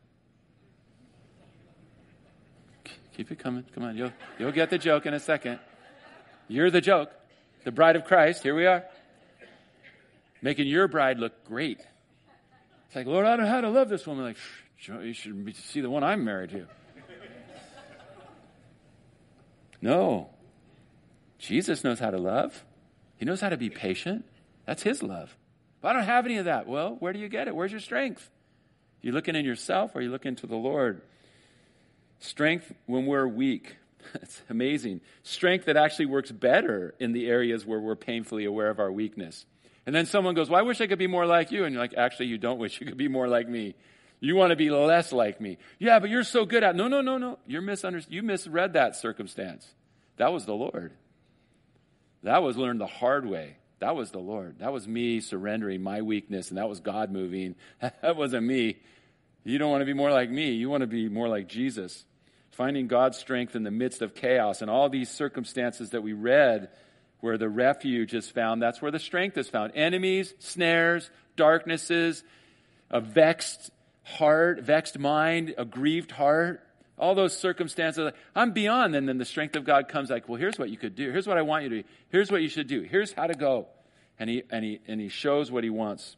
Keep it coming. Come on. You'll get the joke in a second. You're the joke. The bride of Christ. Here we are. Making your bride look great. It's like, Lord, I don't know how to love this woman. Like, you should see the one I'm married to. No. Jesus knows how to love. He knows how to be patient. That's his love. But I don't have any of that. Well, where do you get it? Where's your strength? Are you looking in yourself or are you looking to the Lord? Strength when we're weak. It's amazing. Strength that actually works better in the areas where we're painfully aware of our weakness. And then someone goes, well, I wish I could be more like you. And you're like, actually, you don't wish you could be more like me. You want to be less like me. Yeah, but you're so good at it. No. You misread that circumstance. That was the Lord. That was learned the hard way. That was the Lord. That was me surrendering my weakness, and that was God moving. That wasn't me. You don't want to be more like me. You want to be more like Jesus. Finding God's strength in the midst of chaos and all these circumstances that we read where the refuge is found, that's where the strength is found. Enemies, snares, darknesses, a vexed heart, vexed mind, a grieved heart, all those circumstances. I'm beyond, and then the strength of God comes like, well, here's what you could do. Here's what I want you to do. Here's what you should do. Here's how to go. And he shows what he wants.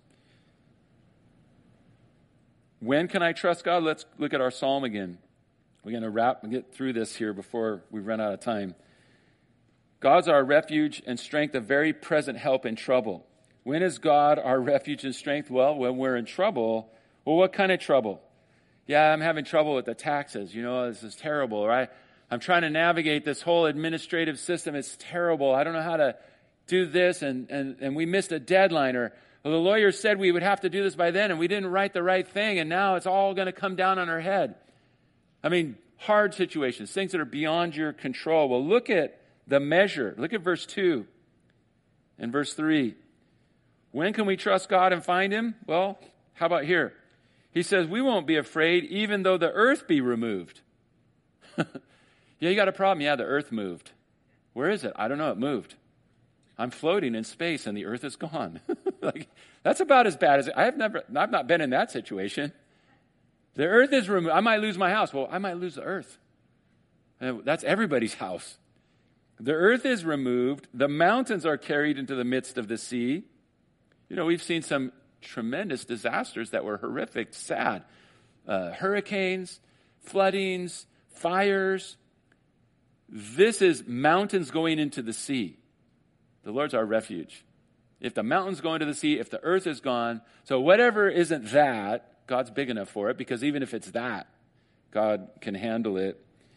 When can I trust God? Let's look at our psalm again. We're going to wrap and get through this here before we run out of time. God's our refuge and strength, a very present help in trouble. When is God our refuge and strength? Well, when we're in trouble. Well, what kind of trouble? Yeah, I'm having trouble with the taxes. This is terrible, right? I'm trying to navigate this whole administrative system. It's terrible. I don't know how to do this, and we missed a deadline. Or well, the lawyer said we would have to do this by then, and we didn't write the right thing, and now it's all going to come down on our head. I mean, hard situations, things that are beyond your control. Well, look at the measure. Look at verse 2 and verse 3. When can we trust God and find him? Well, how about here? He says, we won't be afraid even though the earth be removed. Yeah, you got a problem. Yeah, the earth moved. Where is it? I don't know. It moved. I'm floating in space and the earth is gone. That's about as bad as I've not been in that situation. The earth is removed. I might lose my house. Well, I might lose the earth. That's everybody's house. The earth is removed. The mountains are carried into the midst of the sea. We've seen some tremendous disasters that were horrific, sad. Hurricanes, floodings, fires. This is mountains going into the sea. The Lord's our refuge. If the mountains go into the sea, if the earth is gone, so whatever isn't that, God's big enough for it, because even if it's that, God can handle it.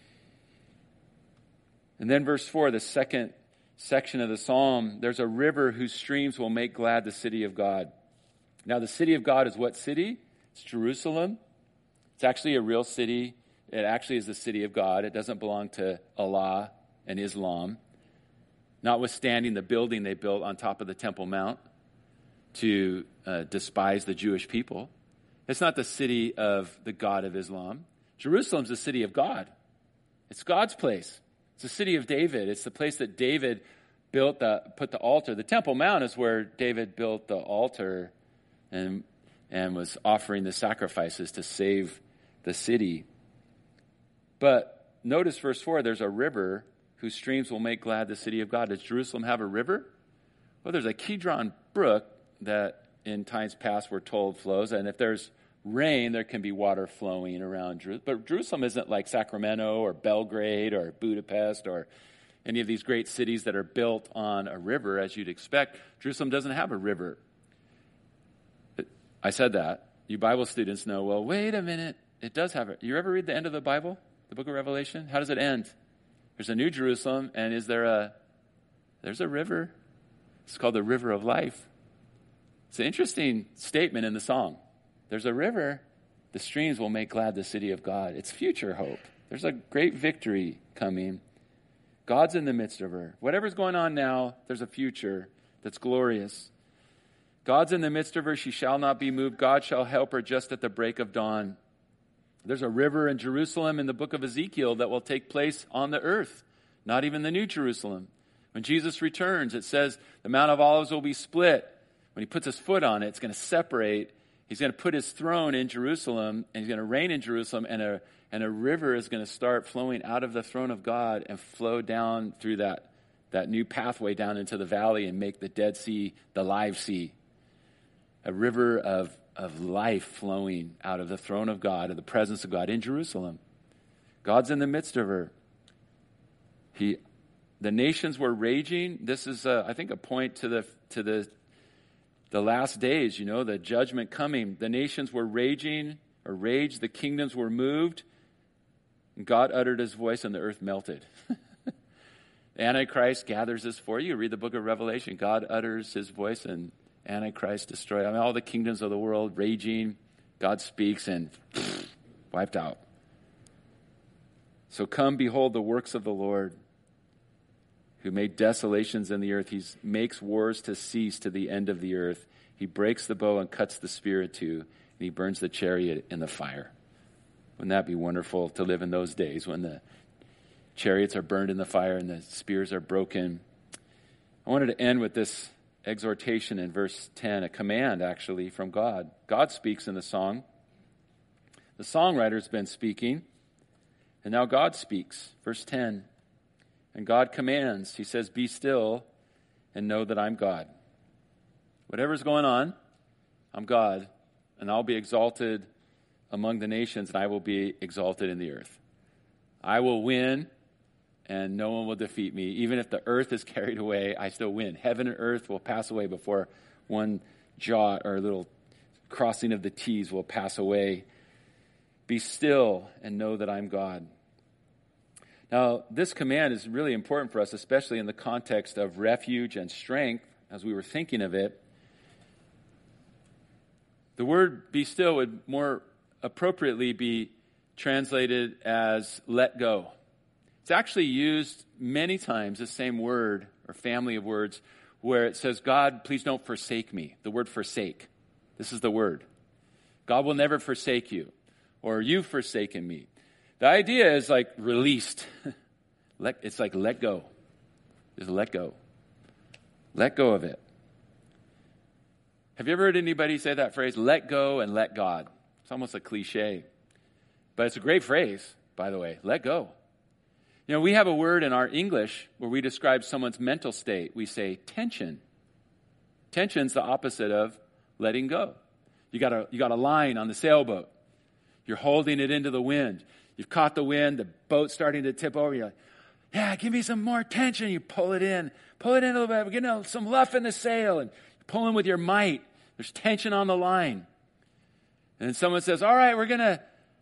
And then verse 4, the second section of the psalm, there's a river whose streams will make glad the city of God. Now, the city of God is what city? It's Jerusalem. It's actually a real city. It actually is the city of God. It doesn't belong to Allah and Islam, notwithstanding the building they built on top of the Temple Mount to despise the Jewish people. It's not the city of the God of Islam. Jerusalem's the city of God. It's God's place. It's the city of David. It's the place that David put the altar. The Temple Mount is where David built the altar and was offering the sacrifices to save the city. But notice verse 4, there's a river whose streams will make glad the city of God. Does Jerusalem have a river? Well, there's a Kidron brook that in times past we're told flows, and if there's rain, there can be water flowing around Jerusalem. But Jerusalem isn't like Sacramento or Belgrade or Budapest or any of these great cities that are built on a river, as you'd expect. Jerusalem doesn't have a river. I said that. You Bible students know, well, wait a minute. It does have it. You ever read the end of the Bible, the book of Revelation? How does it end? There's a new Jerusalem, and there's a river. It's called the River of Life. It's an interesting statement in the song. There's a river. The streams will make glad the city of God. It's future hope. There's a great victory coming. God's in the midst of her. Whatever's going on now, there's a future that's glorious. God's in the midst of her. She shall not be moved. God shall help her just at the break of dawn. There's a river in Jerusalem in the book of Ezekiel that will take place on the earth, not even the New Jerusalem. When Jesus returns, it says the Mount of Olives will be split. When he puts his foot on it, it's going to separate. He's going to put his throne in Jerusalem, and he's going to reign in Jerusalem, and a river is going to start flowing out of the throne of God and flow down through that new pathway down into the valley and make the Dead Sea the live sea. A river of life flowing out of the throne of God, of the presence of God in Jerusalem. God's in the midst of her. the nations were raging. This is, I think, a point to the last days, the judgment coming. The nations were raging or raged. The kingdoms were moved. And God uttered his voice and the earth melted. The Antichrist gathers this for you. Read the book of Revelation. God utters his voice and Antichrist destroyed. All the kingdoms of the world raging. God speaks and wiped out. So come, behold the works of the Lord, who made desolations in the earth. He makes wars to cease to the end of the earth. He breaks the bow and cuts the spear in two, and he burns the chariot in the fire. Wouldn't that be wonderful to live in those days when the chariots are burned in the fire and the spears are broken? I wanted to end with this exhortation in verse 10, a command actually from God. God speaks in the song. The songwriter's been speaking, and now God speaks. Verse 10, and God commands. He says, be still and know that I'm God. Whatever's going on, I'm God, and I'll be exalted among the nations, and I will be exalted in the earth. I will win, and no one will defeat me. Even if the earth is carried away, I still win. Heaven and earth will pass away before one jot or little crossing of the T's will pass away. Be still and know that I'm God. Now, this command is really important for us, especially in the context of refuge and strength, as we were thinking of it. The word be still would more appropriately be translated as let go. It's actually used many times, the same word or family of words, where it says, God, please don't forsake me. The word forsake. This is the word. God will never forsake you, or you've forsaken me. The idea is like released. It's like let go. Just let go. Let go of it. Have you ever heard anybody say that phrase, let go and let God? It's almost a cliche. But it's a great phrase, by the way. Let go. We have a word in our English where we describe someone's mental state. We say tension. Tension's the opposite of letting go. You got a line on the sailboat. You're holding it into the wind. You've caught the wind. The boat's starting to tip over. You're like, yeah, give me some more tension. You pull it in. Pull it in a little bit. We're getting some luff in the sail. And you're pulling with your might. There's tension on the line. And then someone says, all right, we're gonna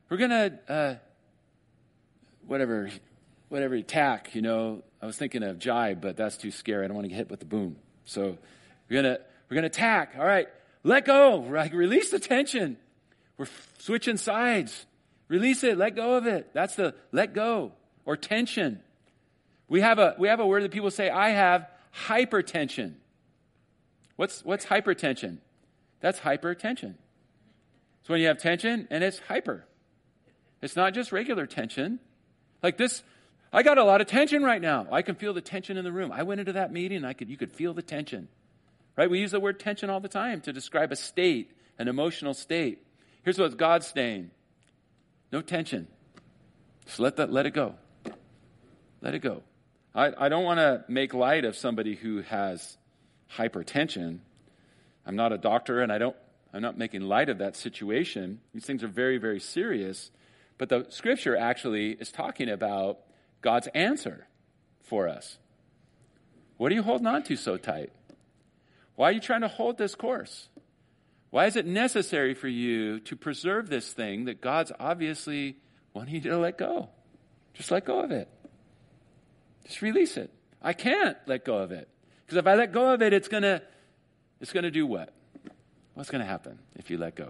whatever tack, I was thinking of jibe, but that's too scary. I don't want to get hit with the boom. So we're gonna tack. All right, let go. Release the tension. We're switching sides. Release it. Let go of it. That's the let go or tension. We have a word that people say, I have hypertension. What's hypertension? That's hypertension. It's when you have tension and it's hyper. It's not just regular tension. Like this, I got a lot of tension right now. I can feel the tension in the room. I went into that meeting and you could feel the tension. Right? We use the word tension all the time to describe a state, an emotional state. Here's what God's saying. No tension. Just let it go. Let it go. I don't want to make light of somebody who has hypertension. I'm not a doctor, and I'm not making light of that situation. These things are very, very serious. But the scripture actually is talking about God's answer for us. What are you holding on to so tight? Why are you trying to hold this course? Why is it necessary for you to preserve this thing that God's obviously wanting you to let go? Just let go of it. Just release it. I can't let go of it. Because if I let go of it, it's gonna do what? What's going to happen if you let go?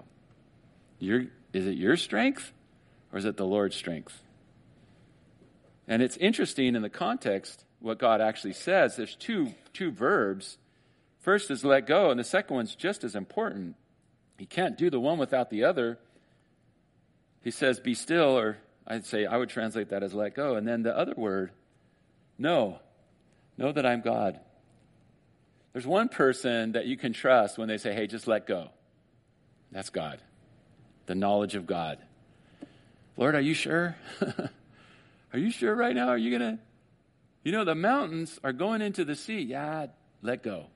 Is it your strength or is it the Lord's strength? And it's interesting in the context what God actually says. There's two verbs. First is let go, and the second one's just as important. He can't do the one without the other. He says, be still, or I would translate that as let go. And then the other word, know. Know that I'm God. There's one person that you can trust when they say, hey, just let go. That's God. The knowledge of God. Lord, are you sure? Are you sure right now? Are you going to? The mountains are going into the sea. Yeah, let go.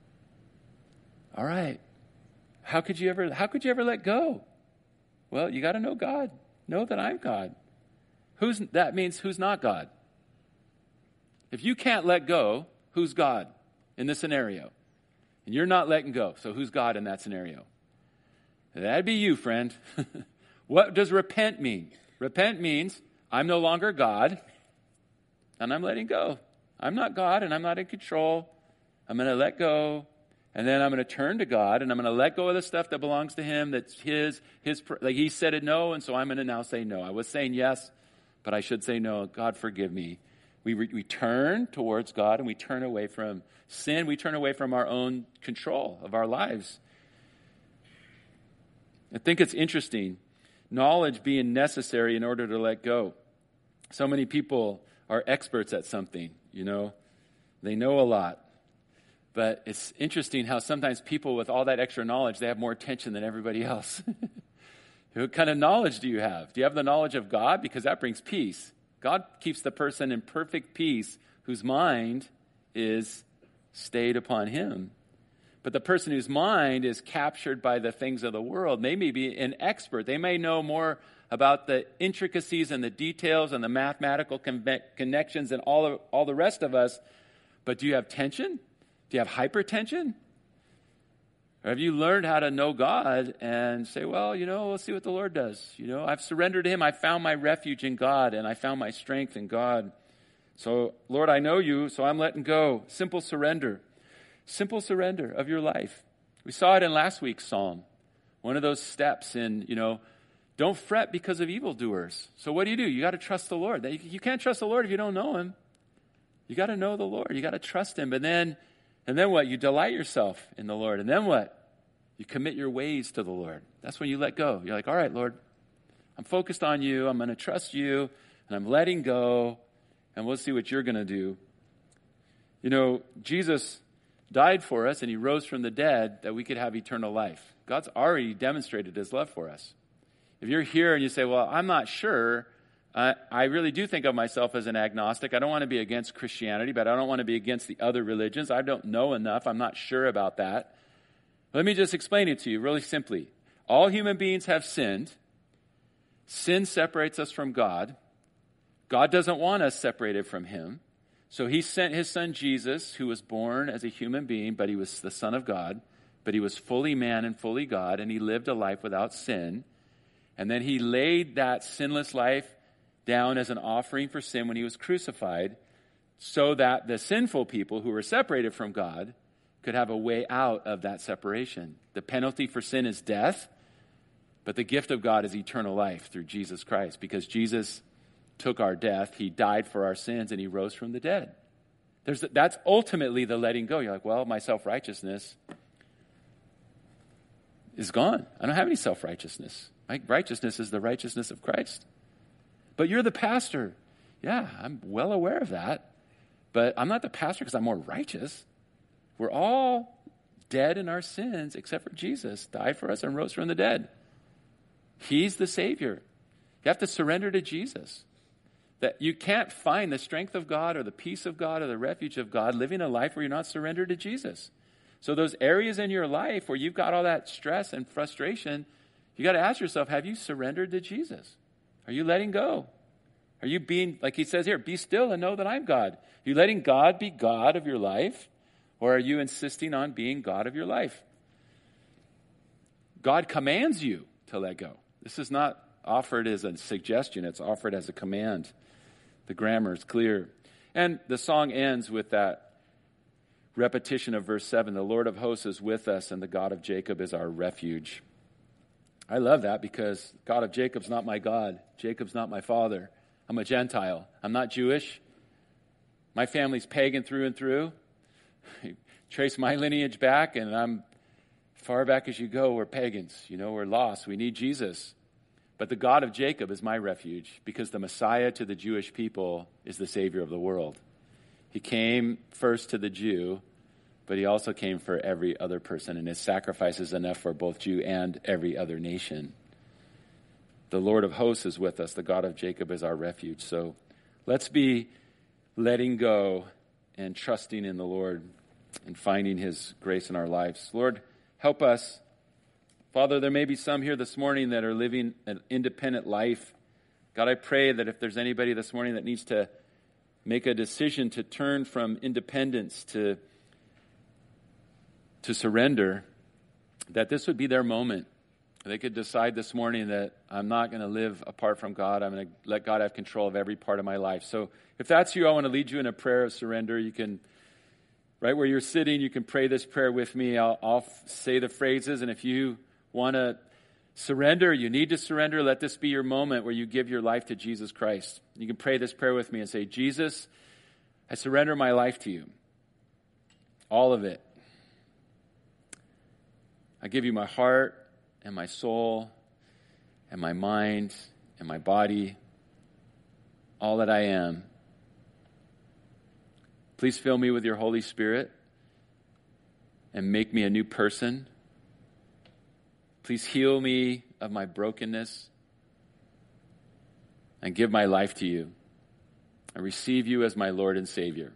All right. How could you ever let go? Well, you got to know God. Know that I'm God. That means who's not God? If you can't let go, who's God in this scenario? And you're not letting go, so who's God in that scenario? That'd be you, friend. What does repent mean? Repent means I'm no longer God, and I'm letting go. I'm not God, and I'm not in control. I'm going to let go, and then I'm going to turn to God, and I'm going to let go of the stuff that belongs to him, that's his, like he said it no, and so I'm going to now say no. I was saying yes, but I should say no. God, forgive me. We turn towards God, and we turn away from sin. We turn away from our own control of our lives. I think it's interesting, knowledge being necessary in order to let go. So many people are experts at something, They know a lot. But it's interesting how sometimes people with all that extra knowledge, they have more attention than everybody else. What kind of knowledge do you have? Do you have the knowledge of God? Because that brings peace. God keeps the person in perfect peace whose mind is stayed upon him. But the person whose mind is captured by the things of the world, they may be an expert. They may know more about the intricacies and the details and the mathematical connections and all the rest of us. But do you have tension? Do you have hypertension? Or have you learned how to know God and say, well, we'll see what the Lord does. I've surrendered to him. I found my refuge in God, and I found my strength in God. So, Lord, I know you, so I'm letting go. Simple surrender. Simple surrender of your life. We saw it in last week's psalm. One of those steps in, don't fret because of evildoers. So what do? You got to trust the Lord. You can't trust the Lord if you don't know him. You got to know the Lord. You got to trust him. And then what? You delight yourself in the Lord. And then what? You commit your ways to the Lord. That's when you let go. You're like, all right, Lord, I'm focused on you. I'm going to trust you. And I'm letting go. And we'll see what you're going to do. Jesus died for us and he rose from the dead that we could have eternal life. God's already demonstrated his love for us. If you're here and you say, well, I'm not sure, I really do think of myself as an agnostic. I don't want to be against Christianity, but I don't want to be against the other religions. I don't know enough. I'm not sure about that. Let me just explain it to you really simply. All human beings have sinned. Sin separates us from God. God doesn't want us separated from him. So he sent his son Jesus, who was born as a human being, but he was the Son of God, but he was fully man and fully God, and he lived a life without sin. And then he laid that sinless life down as an offering for sin when he was crucified, so that the sinful people who were separated from God could have a way out of that separation. The penalty for sin is death, but the gift of God is eternal life through Jesus Christ, because Jesus took our death, he died for our sins, and he rose from the dead. That's ultimately the letting go. You're like, well, my self-righteousness is gone. I don't have any self-righteousness. My righteousness is the righteousness of Christ. But you're the pastor. Yeah, I'm well aware of that. But I'm not the pastor because I'm more righteous. We're all dead in our sins except for Jesus, died for us and rose from the dead. He's the Savior. You have to surrender to Jesus. That you can't find the strength of God or the peace of God or the refuge of God living a life where you're not surrendered to Jesus. So those areas in your life where you've got all that stress and frustration, you got to ask yourself, have you surrendered to Jesus? Are you letting go? Are you being, like he says here, be still and know that I'm God? Are you letting God be God of your life? Or are you insisting on being God of your life? God commands you to let go. This is not offered as a suggestion. It's offered as a command. The grammar is clear. And the song ends with that repetition of verse 7. The Lord of hosts is with us, and the God of Jacob is our refuge. I love that because God of Jacob's not my God. Jacob's not my father. I'm a Gentile. I'm not Jewish. My family's pagan through and through. Trace my lineage back, and I'm far back as you go. We're pagans. We're lost. We need Jesus. But the God of Jacob is my refuge because the Messiah to the Jewish people is the Savior of the world. He came first to the Jew, but he also came for every other person, and his sacrifice is enough for both Jew and every other nation. The Lord of hosts is with us. The God of Jacob is our refuge. So let's be letting go and trusting in the Lord and finding his grace in our lives. Lord, help us. Father, there may be some here this morning that are living an independent life. God, I pray that if there's anybody this morning that needs to make a decision to turn from independence to surrender, that this would be their moment. They could decide this morning that I'm not going to live apart from God. I'm going to let God have control of every part of my life. So if that's you, I want to lead you in a prayer of surrender. You can, right where you're sitting, you can pray this prayer with me. I'll say the phrases, and if you want to surrender, you need to surrender, let this be your moment where you give your life to Jesus Christ. You can pray this prayer with me and say, Jesus, I surrender my life to you. All of it. I give you my heart and my soul and my mind and my body, all that I am. Please fill me with your Holy Spirit and make me a new person. Please heal me of my brokenness and give my life to you. I receive you as my Lord and Savior.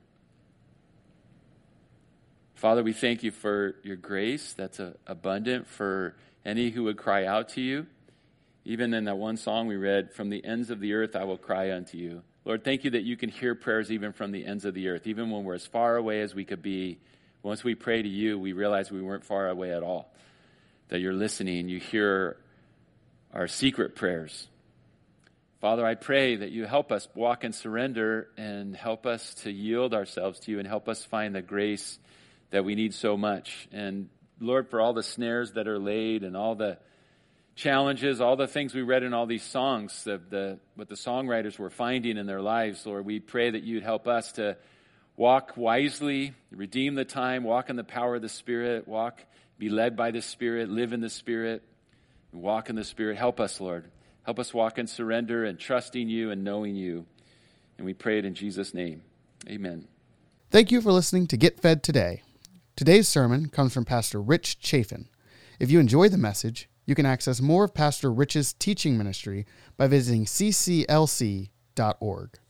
Father, we thank you for your grace that's abundant for any who would cry out to you. Even in that one song we read, from the ends of the earth I will cry unto you. Lord, thank you that you can hear prayers even from the ends of the earth, even when we're as far away as we could be. Once we pray to you, we realize we weren't far away at all, that you're listening, you hear our secret prayers. Father, I pray that you help us walk in surrender and help us to yield ourselves to you and help us find the grace that we need so much. And Lord, for all the snares that are laid and all the challenges, all the things we read in all these songs, what the songwriters were finding in their lives, Lord, we pray that you'd help us to walk wisely, redeem the time, walk in the power of the Spirit, be led by the Spirit, live in the Spirit, and walk in the Spirit. Help us, Lord. Help us walk in surrender and trusting you and knowing you. And we pray it in Jesus' name. Amen. Thank you for listening to Get Fed Today. Today's sermon comes from Pastor Rich Chafin. If you enjoyed the message, you can access more of Pastor Rich's teaching ministry by visiting cclc.org.